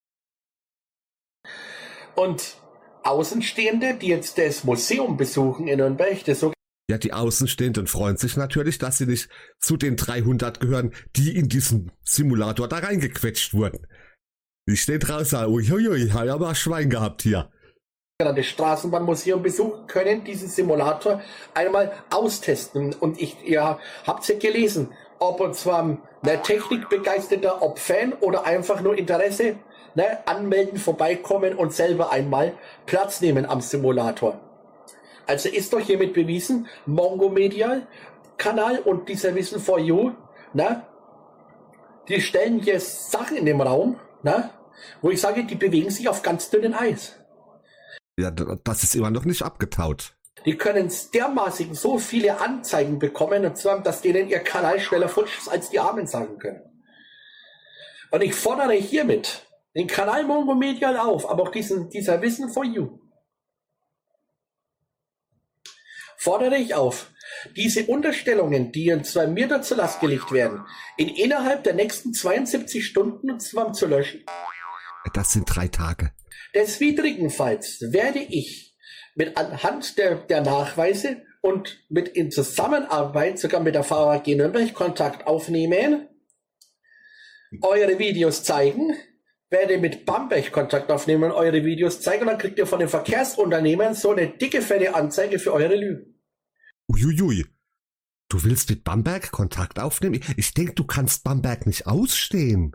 [SPEAKER 4] Und Außenstehende, die jetzt das Museum besuchen in Nürnberg, das so
[SPEAKER 2] ja, die Außenstehenden freuen sich natürlich, dass sie nicht zu den dreihundert gehören, die in diesen Simulator da reingequetscht wurden. Die stehen draußen, uiuiui, hab ja mal Schwein gehabt hier.
[SPEAKER 4] das Straßenbahnmuseum besuchen können, diesen Simulator einmal austesten. Und ich, ja, habt ihr gelesen, ob und zwar der Technikbegeisterter, ob Fan oder einfach nur Interesse, ne, anmelden, vorbeikommen und selber einmal Platz nehmen am Simulator. Also ist doch hiermit bewiesen, Mongo Medial Kanal und dieser Wissen for You, ne, die stellen hier Sachen in den Raum, ne, wo ich sage, die bewegen sich auf ganz dünnem Eis.
[SPEAKER 2] Ja, das ist immer noch nicht abgetaut.
[SPEAKER 4] Die können dermaßen so viele Anzeigen bekommen, und zwar, dass denen ihr Kanal schneller futsch ist, als die Armen sagen können. Und ich fordere hiermit den Kanal Mongo Medial auf, aber auch diesen, dieser Wissen for You. fordere ich auf, diese Unterstellungen, die uns zwar mir da zur Last gelegt werden, in innerhalb der nächsten zweiundsiebzig Stunden zwar zu löschen.
[SPEAKER 2] Das sind drei Tage.
[SPEAKER 4] Des widrigenfalls werde ich mit anhand der, der Nachweise und mit in Zusammenarbeit sogar mit der V A G Nürnberg Kontakt aufnehmen, eure Videos zeigen, werde mit Bamberg Kontakt aufnehmen und eure Videos zeigen und dann kriegt ihr von den Verkehrsunternehmen so eine dicke, fette Anzeige für eure Lügen.
[SPEAKER 2] Uiuiui. Du willst mit Bamberg Kontakt aufnehmen? Ich denke, du kannst Bamberg nicht ausstehen.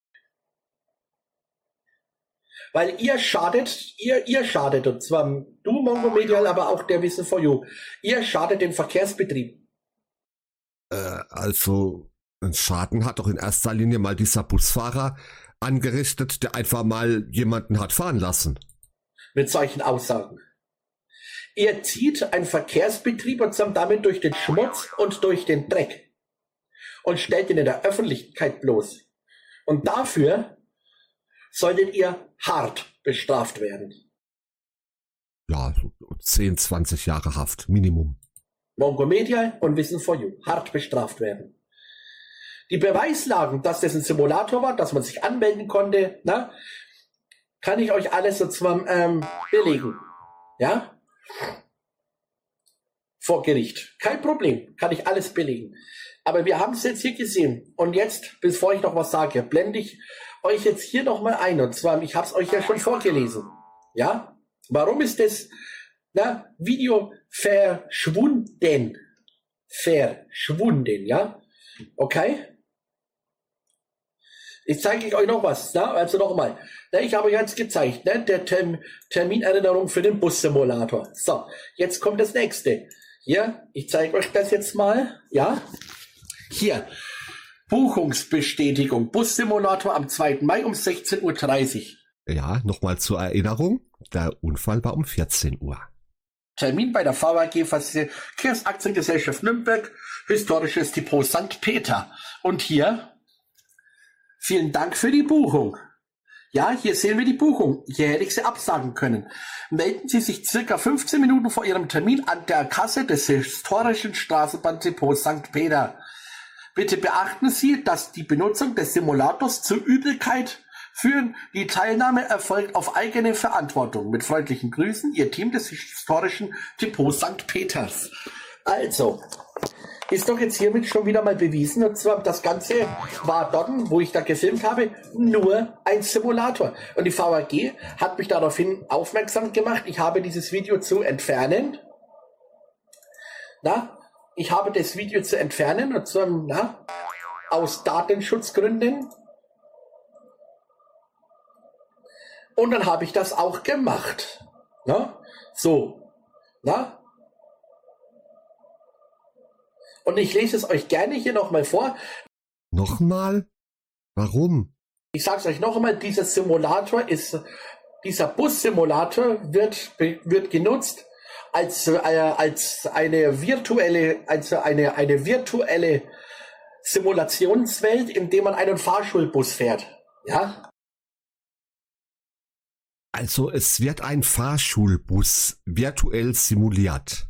[SPEAKER 4] Weil ihr schadet, ihr, ihr schadet, und zwar du, Mongo Medial, aber auch der Wissen for You. Ihr schadet den Verkehrsbetrieb.
[SPEAKER 2] Äh, also, einen Schaden hat doch in erster Linie mal dieser Busfahrer angerichtet, der einfach mal jemanden hat fahren lassen.
[SPEAKER 4] Mit solchen Aussagen. Ihr zieht einen Verkehrsbetrieb und zwar damit durch den Schmutz und durch den Dreck. Und stellt ihn in der Öffentlichkeit bloß. Und dafür solltet ihr hart bestraft werden.
[SPEAKER 2] Ja, zehn, zwanzig Jahre Haft, Minimum.
[SPEAKER 4] Mongo Medial und Wissen for You. Hart bestraft werden. Die Beweislagen, dass das ein Simulator war, dass man sich anmelden konnte, na, kann ich euch alles so zwar ähm, belegen. Ja? Vor Gericht. Kein Problem. Kann ich alles belegen. Aber wir haben es jetzt hier gesehen. Und jetzt, bevor ich noch was sage, blende ich euch jetzt hier noch mal ein. Und zwar, ich habe es euch ja schon vorgelesen. Ja? Warum ist das na, Video verschwunden? Verschwunden, ja? Okay? Ich zeige euch noch was. Na? Also nochmal. Ich habe euch jetzt gezeigt, ne? Der Term Terminerinnerung für den Bussimulator. So, jetzt kommt das nächste. Hier, ich zeige euch das jetzt mal. Ja? Hier. Buchungsbestätigung. Bussimulator am zweiten Mai um sechzehn Uhr dreißig.
[SPEAKER 2] Ja, nochmal zur Erinnerung. Der Unfall war um vierzehn Uhr.
[SPEAKER 4] Termin bei der V A G Verkehrsaktiengesellschaft Nürnberg, historisches Depot Sankt Peter. Und hier, vielen Dank für die Buchung. Ja, hier sehen wir die Buchung. Hier hätte ich sie absagen können. Melden Sie sich circa fünfzehn Minuten vor Ihrem Termin an der Kasse des historischen Straßenbahndepots Sankt Peter. Bitte beachten Sie, dass die Benutzung des Simulators zur Übelkeit führen. Die Teilnahme erfolgt auf eigene Verantwortung. Mit freundlichen Grüßen, Ihr Team des historischen Depots Sankt Peters. Also, ist doch jetzt hiermit schon wieder mal bewiesen, und zwar das Ganze war dort, wo ich da gefilmt habe, nur ein Simulator. Und die V A G hat mich daraufhin aufmerksam gemacht, ich habe dieses Video zu entfernen. Na, ich habe das Video zu entfernen, und zwar na, aus Datenschutzgründen. Und dann habe ich das auch gemacht. Na, so, na. Und ich lese es euch gerne hier nochmal vor.
[SPEAKER 2] Nochmal? Warum?
[SPEAKER 4] Ich sage es euch noch einmal, dieser Simulator ist, dieser Bus-Simulator wird, wird genutzt als, äh, als eine virtuelle, also eine, eine virtuelle Simulationswelt, in der man einen Fahrschulbus fährt. Ja?
[SPEAKER 2] Also es wird ein Fahrschulbus virtuell simuliert.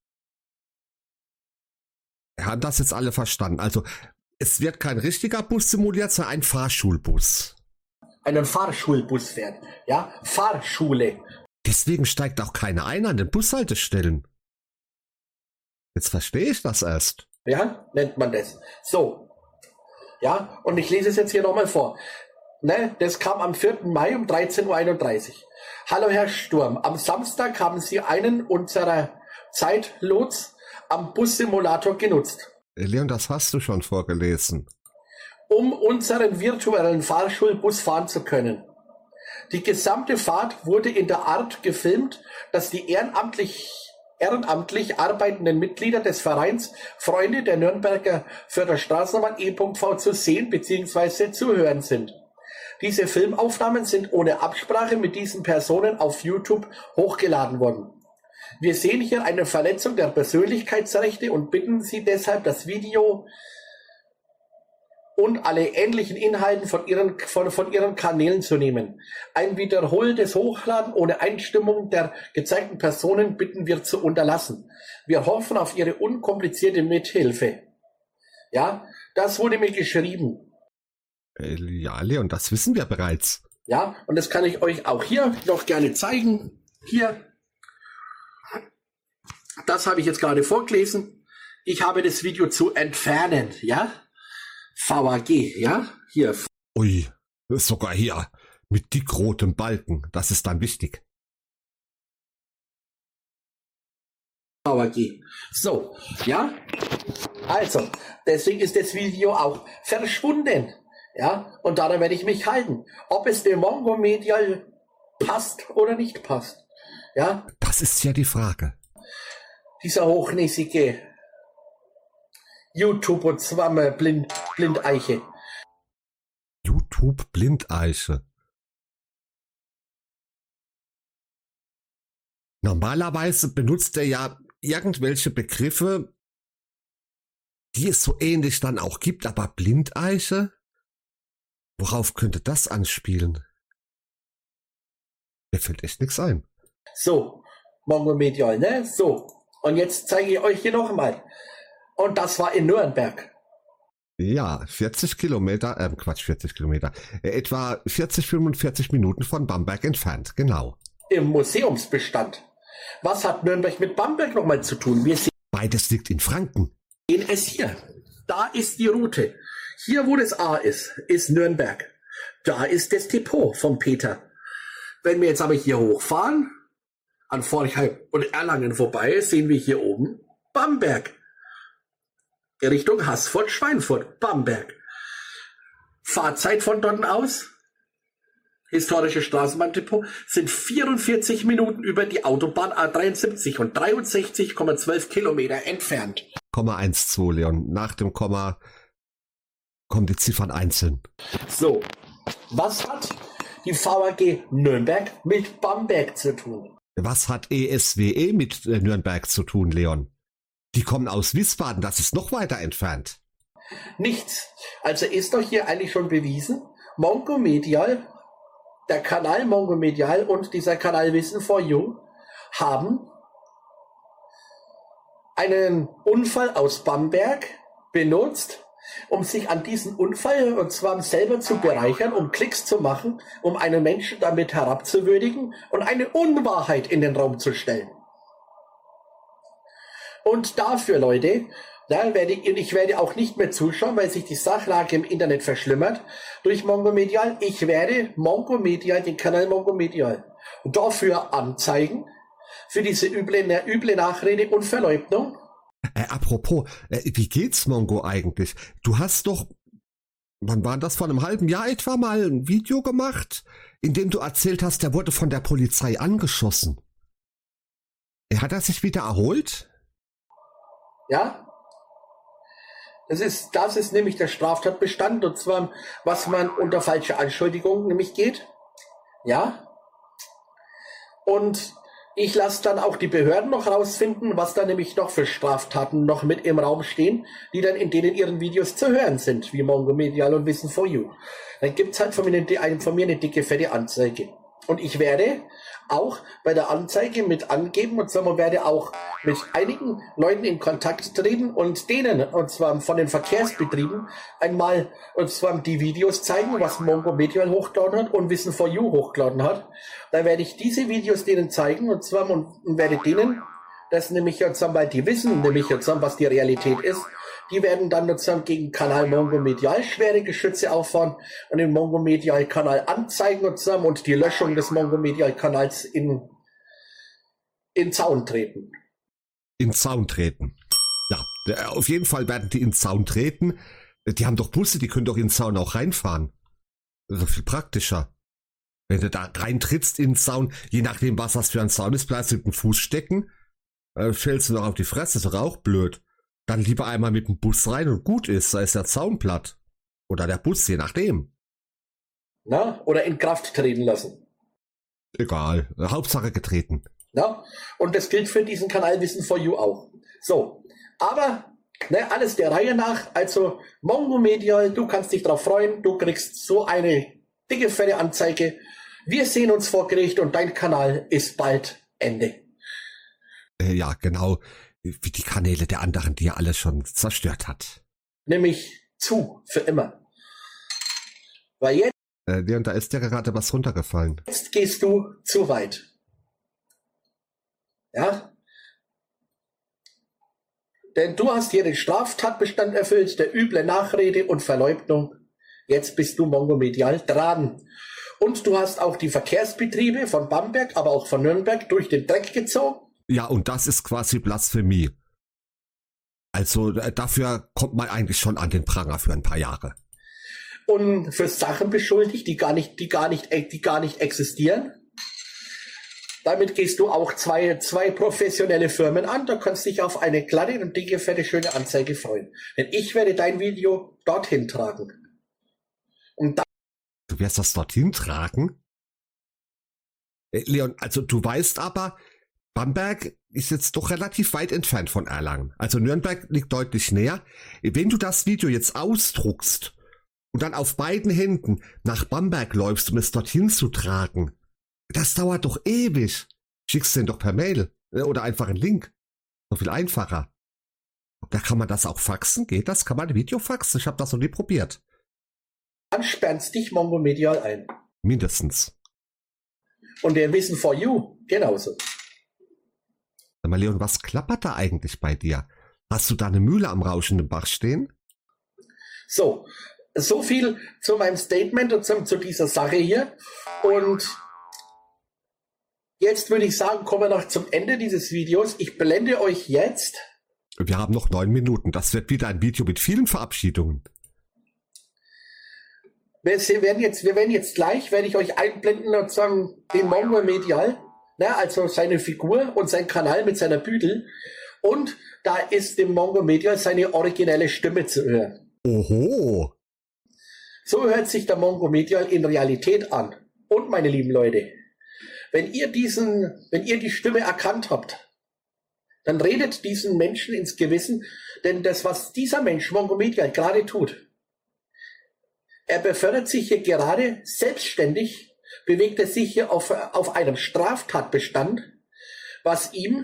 [SPEAKER 2] Haben das jetzt alle verstanden? Also es wird kein richtiger Bus simuliert, sondern ein Fahrschulbus.
[SPEAKER 4] Einen Fahrschulbus fährt. Ja, Fahrschule.
[SPEAKER 2] Deswegen steigt auch keiner ein an den Bushaltestellen. Jetzt verstehe ich das erst.
[SPEAKER 4] Ja, nennt man das. So. Ja, und ich lese es jetzt hier nochmal vor. Ne, das kam am vierten Mai um dreizehn Uhr einunddreißig. Hallo Herr Sturm, am Samstag haben Sie einen unserer Zeitlots am Bussimulator genutzt.
[SPEAKER 2] Leon, das hast du schon vorgelesen.
[SPEAKER 4] Um unseren virtuellen Fahrschulbus fahren zu können. Die gesamte Fahrt wurde in der Art gefilmt, dass die ehrenamtlich, ehrenamtlich arbeitenden Mitglieder des Vereins Freunde der Nürnberger Förderstraßenbahn E V zu sehen bzw. zu hören sind. Diese Filmaufnahmen sind ohne Absprache mit diesen Personen auf YouTube hochgeladen worden. Wir sehen hier eine Verletzung der Persönlichkeitsrechte und bitten Sie deshalb, das Video und alle ähnlichen Inhalten von ihren, von, von ihren Kanälen zu nehmen. Ein wiederholtes Hochladen ohne Einstimmung der gezeigten Personen bitten wir zu unterlassen. Wir hoffen auf Ihre unkomplizierte Mithilfe. Ja, das wurde mir geschrieben.
[SPEAKER 2] Äh, ja, Leon, das wissen wir bereits.
[SPEAKER 4] Ja, und das kann ich euch auch hier noch gerne zeigen. Hier. Das habe ich jetzt gerade vorgelesen. Ich habe das Video zu entfernen, ja? V A G, ja? Hier.
[SPEAKER 2] Ui, sogar hier. Mit dickrotem Balken. Das ist dann wichtig.
[SPEAKER 4] V A G. So, ja? Also, deswegen ist das Video auch verschwunden. Ja? Und daran werde ich mich halten. Ob es dem Mongo Medial passt oder nicht passt. Ja?
[SPEAKER 2] Das ist ja die Frage.
[SPEAKER 4] Dieser hochnäsige YouTube und Zwamme Blind, Blindeiche.
[SPEAKER 2] YouTube Blindeiche. Normalerweise benutzt er ja irgendwelche Begriffe, die es so ähnlich dann auch gibt, aber Blindeiche? Worauf könnte das anspielen? Mir fällt echt nichts ein.
[SPEAKER 4] So, Mongo Medial, ne? So. Und jetzt zeige ich euch hier nochmal. Und das war in Nürnberg.
[SPEAKER 2] Ja, vierzig Kilometer, äh, Quatsch, vierzig Kilometer, äh, etwa vierzig, fünfundvierzig Minuten von Bamberg entfernt, genau.
[SPEAKER 4] Im Museumsbestand. Was hat Nürnberg mit Bamberg nochmal zu tun? Wir sehen
[SPEAKER 2] Beides liegt in Franken.
[SPEAKER 4] es hier. Da ist die Route. Hier, wo das A ist, ist Nürnberg. Da ist das Depot von Peter. Wenn wir jetzt aber hier hochfahren, an Forchheim und Erlangen vorbei, sehen wir hier oben Bamberg. Richtung Haßfurt, Schweinfurt, Bamberg. Fahrzeit von dort aus, historische Straßenbahndepot, sind vierundvierzig Minuten über die Autobahn A dreiundsiebzig und dreiundsechzig Komma zwölf Kilometer entfernt.
[SPEAKER 2] Komma eins zwei, Leon. Nach dem Komma kommen die Ziffern einzeln.
[SPEAKER 4] So, was hat die V A G Nürnberg mit Bamberg zu tun?
[SPEAKER 2] Was hat E S W E mit äh, Nürnberg zu tun, Leon? Die kommen aus Wiesbaden, das ist noch weiter entfernt.
[SPEAKER 4] Nichts. Also ist doch hier eigentlich schon bewiesen, Mongo Medial, der Kanal Mongo Medial und dieser Kanal Wissen for You haben einen Unfall aus Bamberg benutzt, um sich an diesen Unfall und zwar selber zu bereichern, um Klicks zu machen, um einen Menschen damit herabzuwürdigen und eine Unwahrheit in den Raum zu stellen. Und dafür, Leute, da werde ich, ich werde auch nicht mehr zuschauen, weil sich die Sachlage im Internet verschlimmert durch Mongo Medial. Ich werde Mongo Medial, den Kanal Mongo Medial, dafür anzeigen, für diese üble, üble Nachrede und Verleugnung.
[SPEAKER 2] Äh, apropos, äh, wie geht's Mongo eigentlich? Du hast doch, wann war das, vor einem halben Jahr etwa mal ein Video gemacht, in dem du erzählt hast, der wurde von der Polizei angeschossen. Hat er sich wieder erholt?
[SPEAKER 4] Ja, das ist, das ist nämlich der Straftatbestand, und zwar, was man unter falsche Anschuldigungen nämlich geht. Ja. Und ich lasse dann auch die Behörden noch rausfinden, was da nämlich noch für Straftaten noch mit im Raum stehen, die dann in denen ihren Videos zu hören sind, wie Mongo Medial und Wissen for You. Dann gibt's halt von mir, eine, von mir eine dicke, fette Anzeige. Und ich werde auch bei der Anzeige mit angeben, und zwar werde auch mit einigen Leuten in Kontakt treten und denen, und zwar von den Verkehrsbetrieben, einmal, und zwar die Videos zeigen, was Mongo Medial hochgeladen hat und Wissen for You hochgeladen hat. Dann werde ich diese Videos denen zeigen, und zwar, und, und werde denen, das nämlich jetzt weil die wissen, nämlich jetzt was die Realität ist, die werden dann sozusagen gegen Kanal Mongo Medial schwere Geschütze auffahren und den Mongo Medial Kanal anzeigen und zusammen und die Löschung des Mongo Medial Kanals in, in Zaun treten.
[SPEAKER 2] In Zaun treten. Ja, auf jeden Fall werden die in Zaun treten. Die haben doch Busse, die können doch in den Zaun auch reinfahren. Das ist viel praktischer. Wenn du da reintrittst in den Zaun, je nachdem, was das für ein Zaun ist, bleibst du mit dem Fuß stecken, äh, fällst du noch auf die Fresse, ist doch auch blöd. Dann lieber einmal mit dem Bus rein und gut ist, da ist der Zaun platt. Oder der Bus, je nachdem.
[SPEAKER 4] Na, oder in Kraft treten lassen.
[SPEAKER 2] Egal, Hauptsache getreten.
[SPEAKER 4] Na, und das gilt für diesen Kanal Wissen for You auch. So, aber Ne, alles der Reihe nach. Also Mongo Medial, du kannst dich drauf freuen. Du kriegst so eine dicke, fette Anzeige. Wir sehen uns vor Gericht und dein Kanal ist bald Ende.
[SPEAKER 2] Äh, ja, genau. Wie die Kanäle der anderen, die er alle schon zerstört hat.
[SPEAKER 4] Nämlich zu, für immer. Weil jetzt,
[SPEAKER 2] Äh, Leon, da ist dir gerade was runtergefallen.
[SPEAKER 4] jetzt gehst du zu weit. Ja? Denn du hast hier den Straftatbestand erfüllt, der üble Nachrede und Verleugnung. Jetzt bist du Mongo Medial dran. Und du hast auch die Verkehrsbetriebe von Bamberg, aber auch von Nürnberg durch den Dreck gezogen.
[SPEAKER 2] Ja, und das ist quasi Blasphemie. Also äh, dafür kommt man eigentlich schon an den Pranger für ein paar Jahre.
[SPEAKER 4] Und für Sachen beschuldigt, die gar nicht, die gar nicht, die gar nicht existieren. Damit gehst du auch zwei, zwei professionelle Firmen an. Da kannst du dich auf eine glatte und dicke, fette, schöne Anzeige freuen. Denn ich werde dein Video dorthin tragen. Und da
[SPEAKER 2] Du wirst das dorthin tragen? Äh, Leon, also du weißt aber, Bamberg ist jetzt doch relativ weit entfernt von Erlangen. Also Nürnberg liegt deutlich näher. Wenn du das Video jetzt ausdruckst und dann auf beiden Händen nach Bamberg läufst, um es dorthin zu tragen, das dauert doch ewig. Schickst du den doch per Mail äh, oder einfach einen Link. So viel einfacher. Da kann man das auch faxen. Geht das? Kann man ein Video faxen? Ich habe das noch nie probiert.
[SPEAKER 4] dann sperrst dich Mongo Medial ein.
[SPEAKER 2] Mindestens.
[SPEAKER 4] Und der Wissen for You genauso.
[SPEAKER 2] Sag mal, Leon, was klappert da eigentlich bei dir? Hast du da eine Mühle am rauschenden Bach stehen?
[SPEAKER 4] So, so viel zu meinem Statement und zu, zu dieser Sache hier. Und jetzt würde ich sagen, kommen wir noch zum Ende dieses Videos. Ich blende euch jetzt.
[SPEAKER 2] Wir haben noch neun Minuten. Das wird wieder ein Video mit vielen Verabschiedungen.
[SPEAKER 4] Wir werden jetzt, wir werden jetzt gleich, werde ich euch einblenden und sagen, den Mongo Medial, ne, also seine Figur und sein Kanal mit seiner Büdel. Und da ist dem Mongo Medial seine originelle Stimme zu hören.
[SPEAKER 2] Oho.
[SPEAKER 4] So hört sich der Mongo Medial in Realität an. Und meine lieben Leute, wenn ihr diesen, wenn ihr die Stimme erkannt habt, dann redet diesen Menschen ins Gewissen, denn das, was dieser Mensch, Mongo Medial, gerade tut, er befördert sich hier gerade selbstständig, bewegt er sich hier auf, auf einem Straftatbestand, was ihm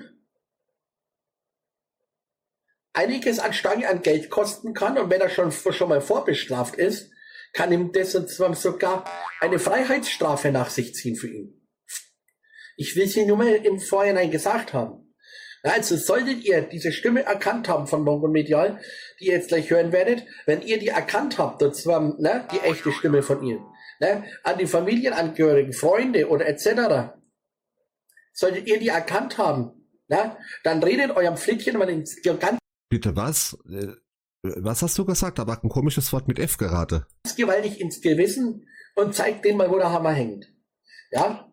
[SPEAKER 4] einiges an Stange an Geld kosten kann. Und wenn er schon, schon mal vorbestraft ist, kann ihm das sogar eine Freiheitsstrafe nach sich ziehen für ihn. Ich will sie nur mal im Vorhinein gesagt haben. Also solltet ihr diese Stimme erkannt haben von Mongo Medial, die ihr jetzt gleich hören werdet, wenn ihr die erkannt habt, und zwar ne, die echte Stimme von ihm, ne, an die Familienangehörigen, Freunde oder et cetera, solltet ihr die erkannt haben, ne, dann redet eurem Flittchen mal ins ganz
[SPEAKER 2] Bitte was? Äh, Was hast du gesagt? Da war ein komisches Wort mit F gerade.
[SPEAKER 4] gewaltig ins Gewissen und zeigt denen mal, wo der Hammer hängt. Ja?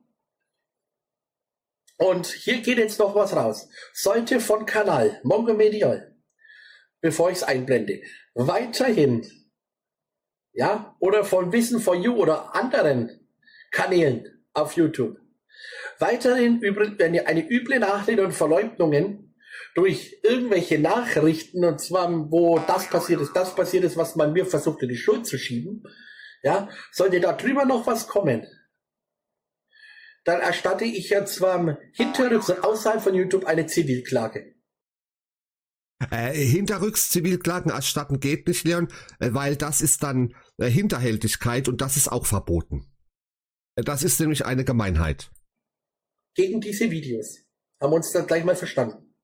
[SPEAKER 4] Und hier geht jetzt noch was raus. Sollte von Kanal Mongo Medial, bevor ich es einblende, weiterhin, ja, oder von Wissen for You oder anderen Kanälen auf YouTube, weiterhin übel, eine, eine üble Nachrede und Verleugnungen durch irgendwelche Nachrichten, und zwar, wo das passiert ist, das passiert ist, was man mir versucht, in die Schuld zu schieben, ja, sollte da drüber noch was kommen, dann erstatte ich ja zwar hinterrücks und außerhalb von YouTube eine Zivilklage.
[SPEAKER 2] Äh, hinterrücks Zivilklagen erstatten geht nicht, Leon, äh, weil das ist dann äh, Hinterhältigkeit und das ist auch verboten. Äh, das ist nämlich eine Gemeinheit.
[SPEAKER 4] Gegen diese Videos. Haben wir uns dann gleich mal verstanden.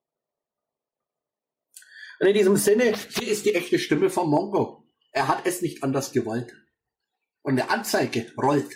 [SPEAKER 4] Und in diesem Sinne, hier ist die echte Stimme von Mongo. Er hat es nicht anders gewollt. Und eine Anzeige rollt.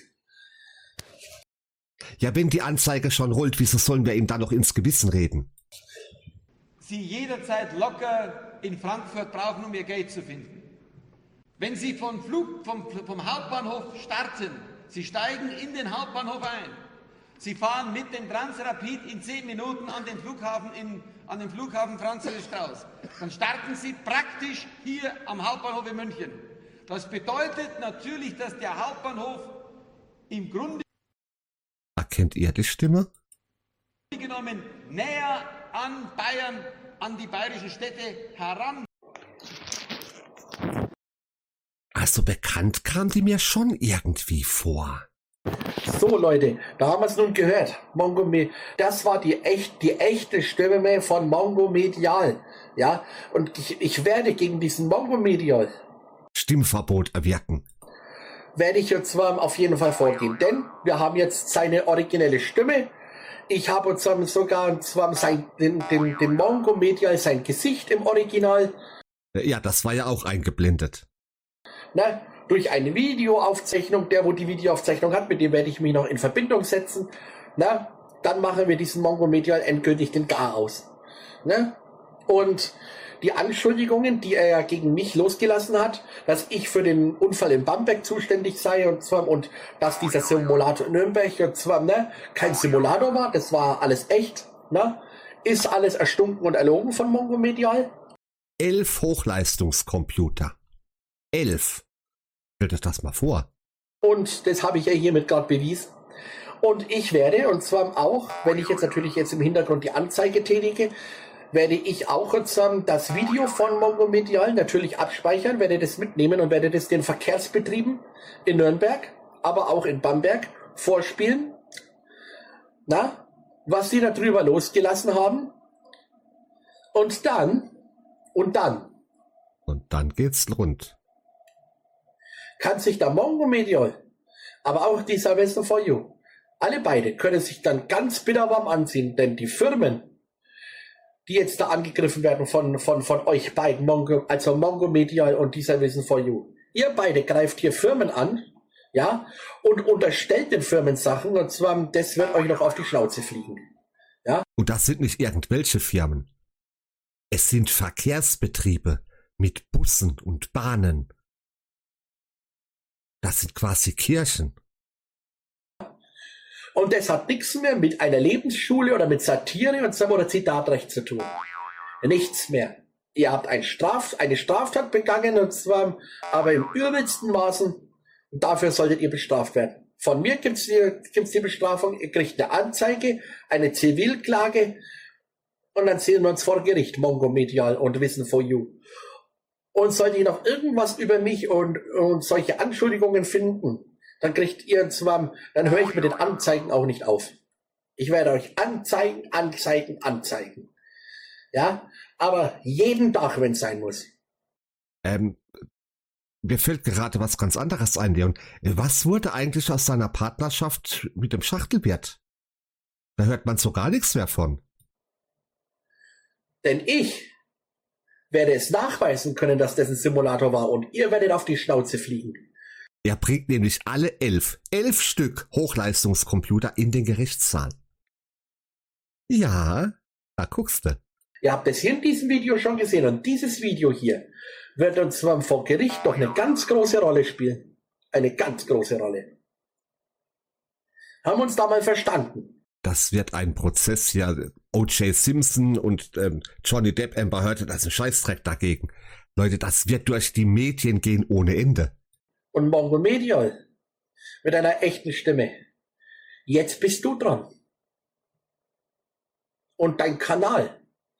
[SPEAKER 2] Ja, wenn die Anzeige schon rollt, wieso sollen wir ihm dann noch ins Gewissen reden?
[SPEAKER 1] Sie jederzeit locker in Frankfurt brauchen, um ihr Geld zu finden. Wenn Sie vom, Flug, vom, vom Hauptbahnhof starten, Sie steigen in den Hauptbahnhof ein, Sie fahren mit dem Transrapid in zehn Minuten an den Flughafen, in, an den Flughafen Franz Josef Strauß, dann starten Sie praktisch hier am Hauptbahnhof in München. Das bedeutet natürlich, dass der Hauptbahnhof im Grunde
[SPEAKER 2] Erkennt ihr die Stimme?
[SPEAKER 1] genommen näher an Bayern, an die bayerischen Städte heran.
[SPEAKER 2] Also bekannt kam die mir schon irgendwie vor.
[SPEAKER 4] So Leute, da haben wir es nun gehört. Mongo Me das war die echt, die echte Stimme von Mongo Medial. Ja, und ich, ich werde gegen diesen Mongo Medial
[SPEAKER 2] Stimmverbot erwirken.
[SPEAKER 4] Werde ich jetzt zwar auf jeden Fall vorgehen, denn wir haben jetzt seine originelle Stimme. Ich habe uns sogar zwar sein, den, den, den Mongo Medial sein Gesicht im Original.
[SPEAKER 2] Ja, das war ja auch eingeblendet.
[SPEAKER 4] Na, durch eine Videoaufzeichnung, der wo die Videoaufzeichnung hat, mit dem werde ich mich noch in Verbindung setzen. Na, dann machen wir diesen Mongo Medial endgültig den Gar aus. Na, und die Anschuldigungen, die er ja gegen mich losgelassen hat, dass ich für den Unfall in Bamberg zuständig sei und zwar und dass dieser Simulator in Nürnberg und zwar ne, kein Simulator war, das war alles echt, ne, ist alles erstunken und erlogen von Mongo Medial.
[SPEAKER 2] Elf Hochleistungscomputer. Elf. Stellt euch das mal vor. Und
[SPEAKER 4] das habe ich ja hiermit gerade bewiesen. Und ich werde, und zwar auch, wenn ich jetzt natürlich jetzt im Hintergrund die Anzeige tätige, werde ich auch jetzt ähm, das Video von Mongo Medial natürlich abspeichern, werde das mitnehmen und werde das den Verkehrsbetrieben in Nürnberg, aber auch in Bamberg vorspielen. Na, was sie da drüber losgelassen haben. Und dann, und dann.
[SPEAKER 2] Und dann geht's rund.
[SPEAKER 4] Kann sich der Mongo Medial, aber auch die Salvation for You, alle beide können sich dann ganz bitterwarm anziehen, denn die Firmen, die jetzt da angegriffen werden von, von, von euch beiden, Mongo, also Mongo Medial und dieser Wissen for You. Ihr beide greift hier Firmen an, ja, und unterstellt den Firmen Sachen, und zwar, das wird euch noch auf die Schnauze fliegen, ja.
[SPEAKER 2] Und das sind nicht irgendwelche Firmen. Es sind Verkehrsbetriebe mit Bussen und Bahnen. Das sind quasi Kirchen.
[SPEAKER 4] Und das hat nichts mehr mit einer Lebensschule oder mit Satire und oder Zitatrecht zu tun. Nichts mehr. Ihr habt ein Straf, eine Straftat begangen, und zwar aber im übelsten Maßen. Und dafür solltet ihr bestraft werden. Von mir gibt's die, gibt's die Bestrafung. Ihr kriegt eine Anzeige, eine Zivilklage, und dann sehen wir uns vor Gericht, Mongo Medial und Wissen for You. Und sollt ihr noch irgendwas über mich und, und solche Anschuldigungen finden, dann kriegt ihr zwar, dann höre ich mit den Anzeigen auch nicht auf. Ich werde euch anzeigen, anzeigen, anzeigen. Ja, aber jeden Tag, wenn es sein muss.
[SPEAKER 2] Ähm, mir fällt gerade was ganz anderes ein, Leon. Was wurde eigentlich aus seiner Partnerschaft mit dem Schachtelwirt? Da hört man so gar nichts mehr von.
[SPEAKER 4] Denn ich werde es nachweisen können, dass das ein Simulator war, und ihr werdet auf die Schnauze fliegen.
[SPEAKER 2] Er bringt nämlich alle elf, elf Stück Hochleistungscomputer in den Gerichtssaal. Ja, da guckst du.
[SPEAKER 4] Ihr habt es hier in diesem Video schon gesehen, und dieses Video hier wird uns zwar vor Gericht doch eine ganz große Rolle spielen. Eine ganz große Rolle. Haben wir uns da mal verstanden?
[SPEAKER 2] Das wird ein Prozess hier. O J Simpson und ähm, Johnny Depp, Amber Heard, das ist ein Scheißdreck dagegen. Leute, das wird durch die Medien gehen ohne Ende.
[SPEAKER 4] Und Mongo Medial mit einer echten Stimme. Jetzt bist du dran. Und dein Kanal.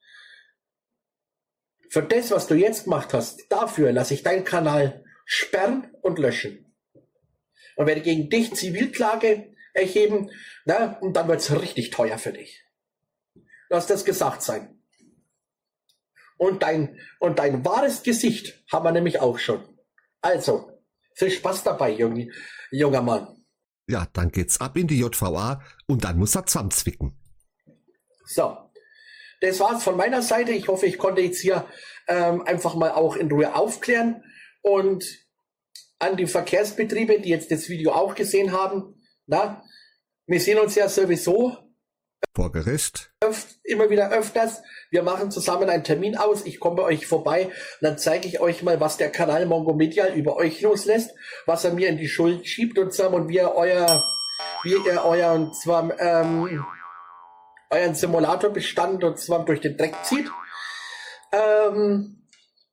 [SPEAKER 4] Für das, was du jetzt gemacht hast, dafür lasse ich deinen Kanal sperren und löschen. Und werde gegen dich Zivilklage erheben, na, und dann wird es richtig teuer für dich. Lass das gesagt sein. Und dein, und dein wahres Gesicht haben wir nämlich auch schon. Also, viel Spaß dabei, jung, junger Mann.
[SPEAKER 2] Ja, dann geht's ab in die J V A und dann muss er zusammenzwicken.
[SPEAKER 4] So, das war's von meiner Seite. Ich hoffe, ich konnte jetzt hier ähm, einfach mal auch in Ruhe aufklären. Und an die Verkehrsbetriebe, die jetzt das Video auch gesehen haben, na, wir sehen uns ja sowieso
[SPEAKER 2] vor Gericht.
[SPEAKER 4] Öf- immer wieder öfters. Wir machen zusammen einen Termin aus. Ich komme bei euch vorbei und dann zeige ich euch mal, was der Kanal Mongo Medial über euch loslässt, was er mir in die Schuld schiebt und so, und wie er euer, wie ihr euren, zwar, ähm, euren Simulatorbestand und zwar durch den Dreck zieht. Ähm,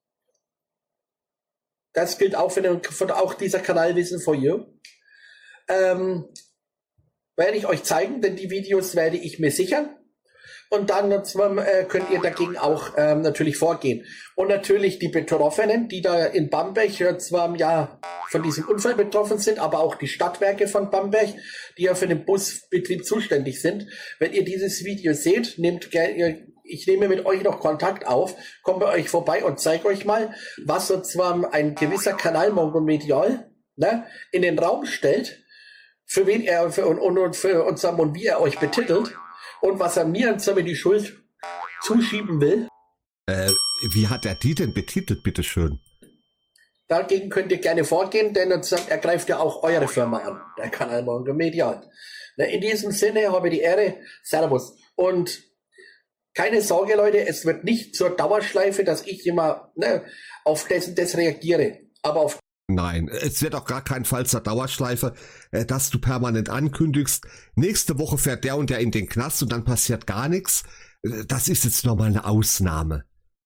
[SPEAKER 4] das gilt auch für, den, für auch dieser Kanal Wissen for You. Ähm, werde ich euch zeigen, denn die Videos werde ich mir sichern. Und dann äh, könnt ihr dagegen auch ähm, natürlich vorgehen. Und natürlich die Betroffenen, die da in Bamberg äh, zwar ja von diesem Unfall betroffen sind, aber auch die Stadtwerke von Bamberg, die ja für den Busbetrieb zuständig sind. Wenn ihr dieses Video seht, nehmt gerne, ich nehme mit euch noch Kontakt auf, komme bei euch vorbei und zeige euch mal, was so zwar ein gewisser Kanal Mongo Medial ne, in den Raum stellt, für wen er für, und, und, für, und, und wie er euch betitelt. Und was er mir zusammen die Schuld zuschieben will.
[SPEAKER 2] Äh, wie hat er die denn betitelt, bitteschön?
[SPEAKER 4] Dagegen könnt ihr gerne vorgehen, denn er greift ja auch eure Firma an, der Kanal Mongo Medial. In diesem Sinne habe ich die Ehre, Servus. Und keine Sorge, Leute, es wird nicht zur Dauerschleife, dass ich immer ne, auf das, das reagiere. Aber auf
[SPEAKER 2] Nein, es wird auch gar keinen Fall zur Dauerschleife, dass du permanent ankündigst, nächste Woche fährt der und der in den Knast und dann passiert gar nichts. Das ist jetzt nochmal eine Ausnahme.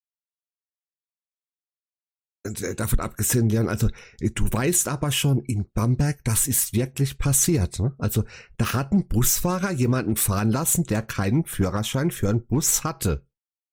[SPEAKER 2] Und davon abgesehen, Leon, also du weißt aber schon in Bamberg, das ist wirklich passiert. Ne? Also da hat ein Busfahrer jemanden fahren lassen, der keinen Führerschein für einen Bus hatte.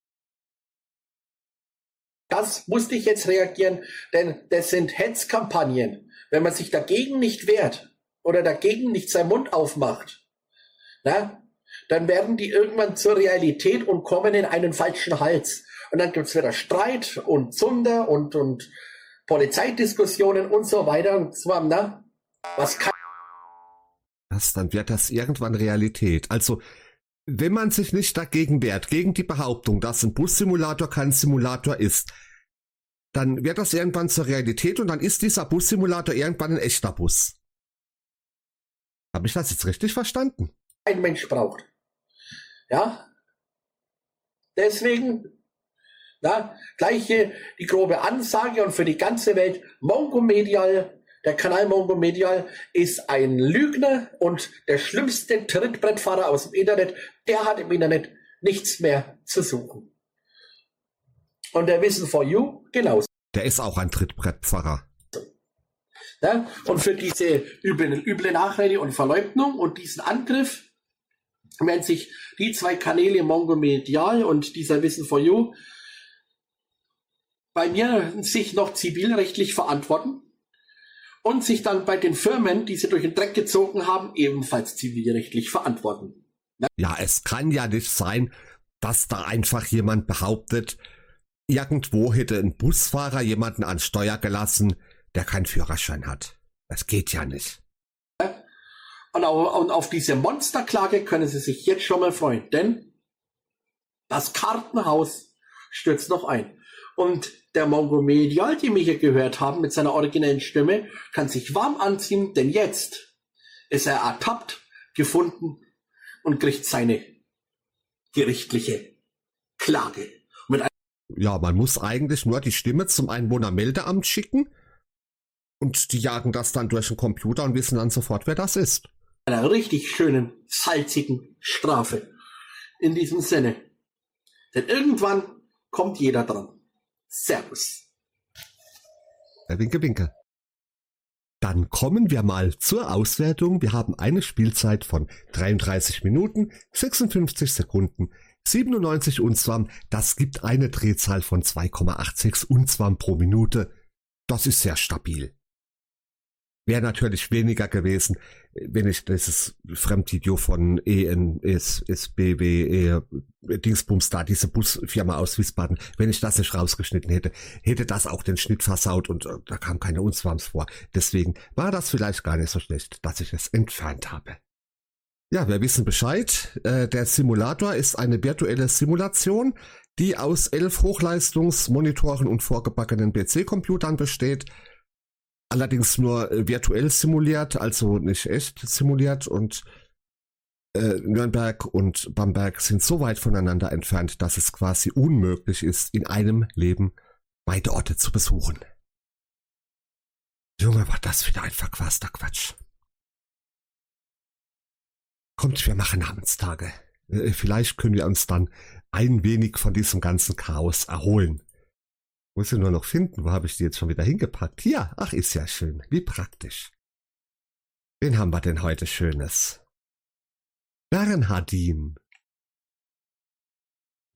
[SPEAKER 4] Das musste ich jetzt reagieren, denn das sind Hetzkampagnen. Wenn man sich dagegen nicht wehrt oder dagegen nicht seinen Mund aufmacht, na, dann werden die irgendwann zur Realität und kommen in einen falschen Hals. Und dann gibt's wieder Streit und Zunder und, und Polizeidiskussionen und so weiter. Und zwar, na, was kann...
[SPEAKER 2] Das, dann wird das irgendwann Realität. Also, wenn man sich nicht dagegen wehrt, gegen die Behauptung, dass ein Bussimulator kein Simulator ist, dann wird das irgendwann zur Realität und dann ist dieser Bussimulator irgendwann ein echter Bus. Habe ich das jetzt richtig verstanden?
[SPEAKER 4] Ein Mensch braucht. Ja? Deswegen, na, gleich hier die grobe Ansage und für die ganze Welt, Mongo Medial, der Kanal Mongo Medial ist ein Lügner und der schlimmste Trittbrettfahrer aus dem Internet. Der hat im Internet nichts mehr zu suchen. Und der Wissen for You genauso.
[SPEAKER 2] Der ist auch ein Trittbrettpfarrer.
[SPEAKER 4] Ja, und für diese üble, üble Nachrede und Verleugnung und diesen Angriff werden sich die zwei Kanäle Mongo Medial und dieser Wissen for You bei mir sich noch zivilrechtlich verantworten. Und sich dann bei den Firmen, die sie durch den Dreck gezogen haben, ebenfalls zivilrechtlich verantworten. Ja?
[SPEAKER 2] Ja, es kann ja nicht sein, dass da einfach jemand behauptet, irgendwo hätte ein Busfahrer jemanden an Steuer gelassen, der keinen Führerschein hat. Das geht ja nicht.
[SPEAKER 4] Ja? Und, auf, und auf diese Monsterklage können Sie sich jetzt schon mal freuen, denn das Kartenhaus stürzt noch ein. Und der Mongo Medial, den wir hier gehört haben mit seiner originellen Stimme, kann sich warm anziehen, denn jetzt ist er ertappt, gefunden und kriegt seine gerichtliche Klage. Mit
[SPEAKER 2] ja, man muss eigentlich nur die Stimme zum Einwohnermeldeamt schicken und die jagen das dann durch den Computer und wissen dann sofort, wer das ist.
[SPEAKER 4] Einer richtig schönen, salzigen Strafe. In diesem Sinne. Denn irgendwann kommt jeder dran. Servus.
[SPEAKER 2] Der Winke, Winke. Dann kommen wir mal zur Auswertung. Wir haben eine Spielzeit von dreiunddreißig Minuten, sechsundfünfzig Sekunden, siebenundneunzig Unzwam. Das gibt eine Drehzahl von zwei Komma sechsundachtzig Unzwam pro Minute. Das ist sehr stabil. Wäre natürlich weniger gewesen, wenn ich dieses Fremdvideo von E N S S B W E Dingsbums da, diese Busfirma aus Wiesbaden, wenn ich das nicht rausgeschnitten hätte, hätte das auch den Schnitt versaut und äh, da kam keine Unzwams vor. Deswegen war das vielleicht gar nicht so schlecht, dass ich es entfernt habe. Ja, wir wissen Bescheid. Äh, der Simulator ist eine virtuelle Simulation, die aus elf Hochleistungsmonitoren und vorgebackenen P C-Computern besteht. Allerdings nur äh, virtuell simuliert, also nicht echt simuliert und äh, Nürnberg und Bamberg sind so weit voneinander entfernt, dass es quasi unmöglich ist, in einem Leben beide Orte zu besuchen. Junge, war das wieder ein verquaster Quatsch. Kommt, wir machen Namenstage. Äh, vielleicht können wir uns dann ein wenig von diesem ganzen Chaos erholen. Muss ich nur noch finden, wo habe ich die jetzt schon wieder hingepackt? Hier, ach, ist ja schön, wie praktisch. Wen haben wir denn heute Schönes? Bernhardin.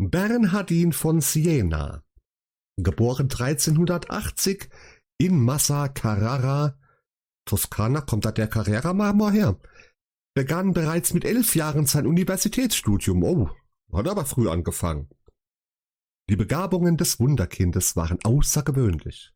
[SPEAKER 2] Bernhardin von Siena, geboren dreizehnhundertachtzig in Massa Carrara, Toskana, kommt da der Carrara-Marmor her, begann bereits mit elf Jahren sein Universitätsstudium. Oh, hat aber früh angefangen. Die Begabungen des Wunderkindes waren außergewöhnlich.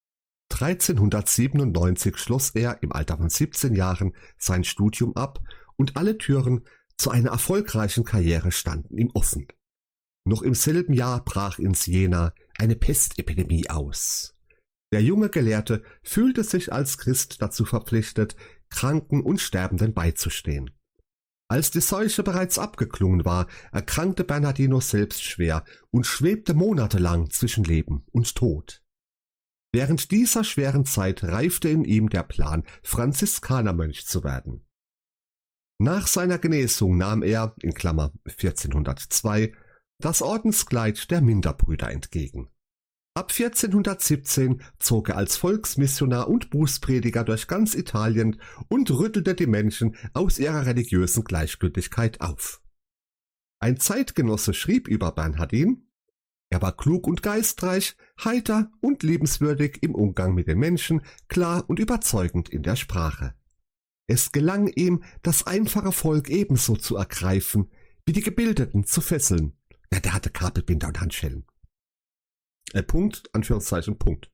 [SPEAKER 2] dreizehnhundertsiebenundneunzig schloss er im Alter von siebzehn Jahren sein Studium ab und alle Türen zu einer erfolgreichen Karriere standen ihm offen. Noch im selben Jahr brach in Siena eine Pestepidemie aus. Der junge Gelehrte fühlte sich als Christ dazu verpflichtet, Kranken und Sterbenden beizustehen. Als die Seuche bereits abgeklungen war, erkrankte Bernardino selbst schwer und schwebte monatelang zwischen Leben und Tod. Während dieser schweren Zeit reifte in ihm der Plan, Franziskanermönch zu werden. Nach seiner Genesung nahm er, in Klammer vierzehnhundertzwei, das Ordenskleid der Minderbrüder entgegen. Ab vierzehnhundertsiebzehn zog er als Volksmissionar und Bußprediger durch ganz Italien und rüttelte die Menschen aus ihrer religiösen Gleichgültigkeit auf. Ein Zeitgenosse schrieb über Bernhardin: Er war klug und geistreich, heiter und liebenswürdig im Umgang mit den Menschen, klar und überzeugend in der Sprache. Es gelang ihm, das einfache Volk ebenso zu ergreifen, wie die Gebildeten zu fesseln. Ja, der hatte Kabelbinder und Handschellen. Äh, Punkt, Anführungszeichen, Punkt.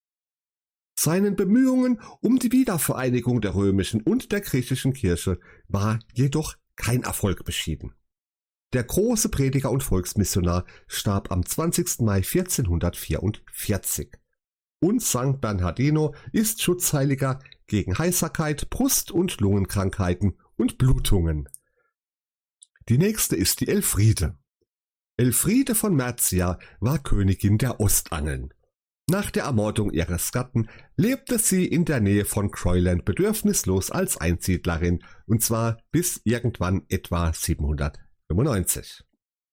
[SPEAKER 2] Seinen Bemühungen um die Wiedervereinigung der römischen und der griechischen Kirche war jedoch kein Erfolg beschieden. Der große Prediger und Volksmissionar starb am zwanzigsten Mai vierzehnhundertvierundvierzig. Und Sankt Bernhardino ist Schutzheiliger gegen Heiserkeit, Brust- und Lungenkrankheiten und Blutungen. Die nächste ist die Elfriede. Elfriede von Mercia war Königin der Ostangeln. Nach der Ermordung ihres Gatten lebte sie in der Nähe von Croyland bedürfnislos als Einsiedlerin, und zwar bis irgendwann etwa siebenhundertfünfundneunzig.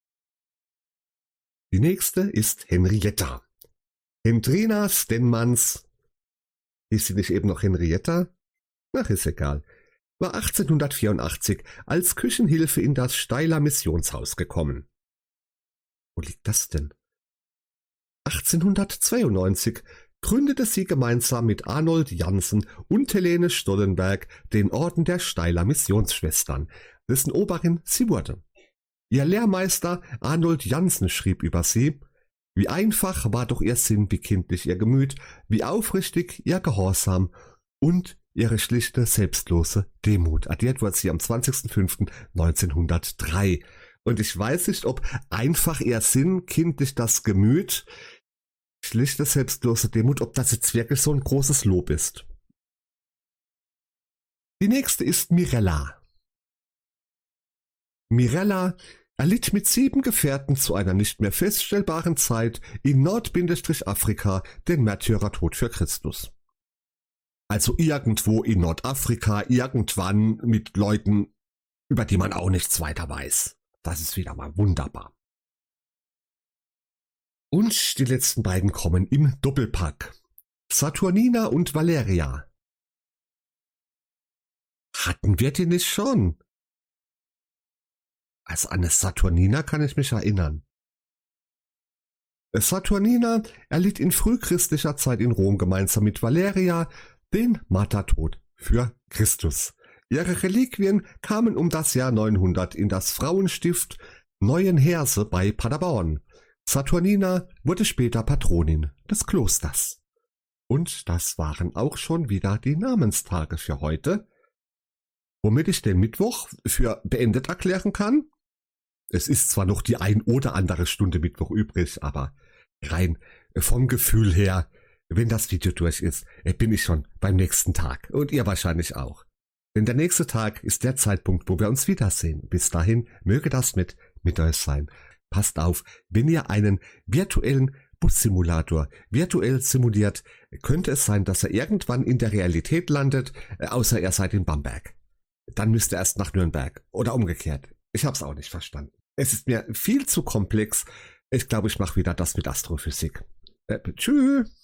[SPEAKER 2] Die nächste ist Henrietta. Hendrina Stenmans, ist sie nicht eben noch Henrietta? Ach, ist egal. War achtzehnhundertvierundachtzig als Küchenhilfe in das Steyler Missionshaus gekommen. Wo liegt das denn? achtzehnhundertzweiundneunzig gründete sie gemeinsam mit Arnold Jansen und Helene Stollenberg den Orden der Steyler Missionsschwestern, dessen Oberin sie wurde. Ihr Lehrmeister Arnold Jansen schrieb über sie: Wie einfach war doch ihr Sinn, wie kindlich ihr Gemüt, wie aufrichtig ihr Gehorsam und ihre schlichte, selbstlose Demut. Addiert wurde sie am zwanzigsten fünften neunzehnhundertdrei. Und ich weiß nicht, ob einfach ihr Sinn, kindlich das Gemüt, schlichte, selbstlose Demut, ob das jetzt wirklich so ein großes Lob ist. Die nächste ist Mirella. Mirella erlitt mit sieben Gefährten zu einer nicht mehr feststellbaren Zeit in Nord-Afrika den Märtyrertod für Christus. Also irgendwo in Nordafrika, irgendwann mit Leuten, über die man auch nichts weiter weiß. Das ist wieder mal wunderbar. Und die letzten beiden kommen im Doppelpack. Saturnina und Valeria. Hatten wir die nicht schon? Also an eine Saturnina kann ich mich erinnern. Saturnina erlitt in frühchristlicher Zeit in Rom gemeinsam mit Valeria den Martertod für Christus. Ihre Reliquien kamen um das Jahr neunhundert in das Frauenstift Neuenheerse bei Paderborn. Saturnina wurde später Patronin des Klosters. Und das waren auch schon wieder die Namenstage für heute, womit ich den Mittwoch für beendet erklären kann. Es ist zwar noch die ein oder andere Stunde Mittwoch übrig, aber rein vom Gefühl her, wenn das Video durch ist, bin ich schon beim nächsten Tag und ihr wahrscheinlich auch. Denn der nächste Tag ist der Zeitpunkt, wo wir uns wiedersehen. Bis dahin möge das mit, mit euch sein. Passt auf, wenn ihr einen virtuellen Bussimulator virtuell simuliert, könnte es sein, dass er irgendwann in der Realität landet, außer ihr seid in Bamberg. Dann müsst ihr erst nach Nürnberg oder umgekehrt. Ich hab's auch nicht verstanden. Es ist mir viel zu komplex. Ich glaube, ich mache wieder das mit Astrophysik. Äh, tschüss.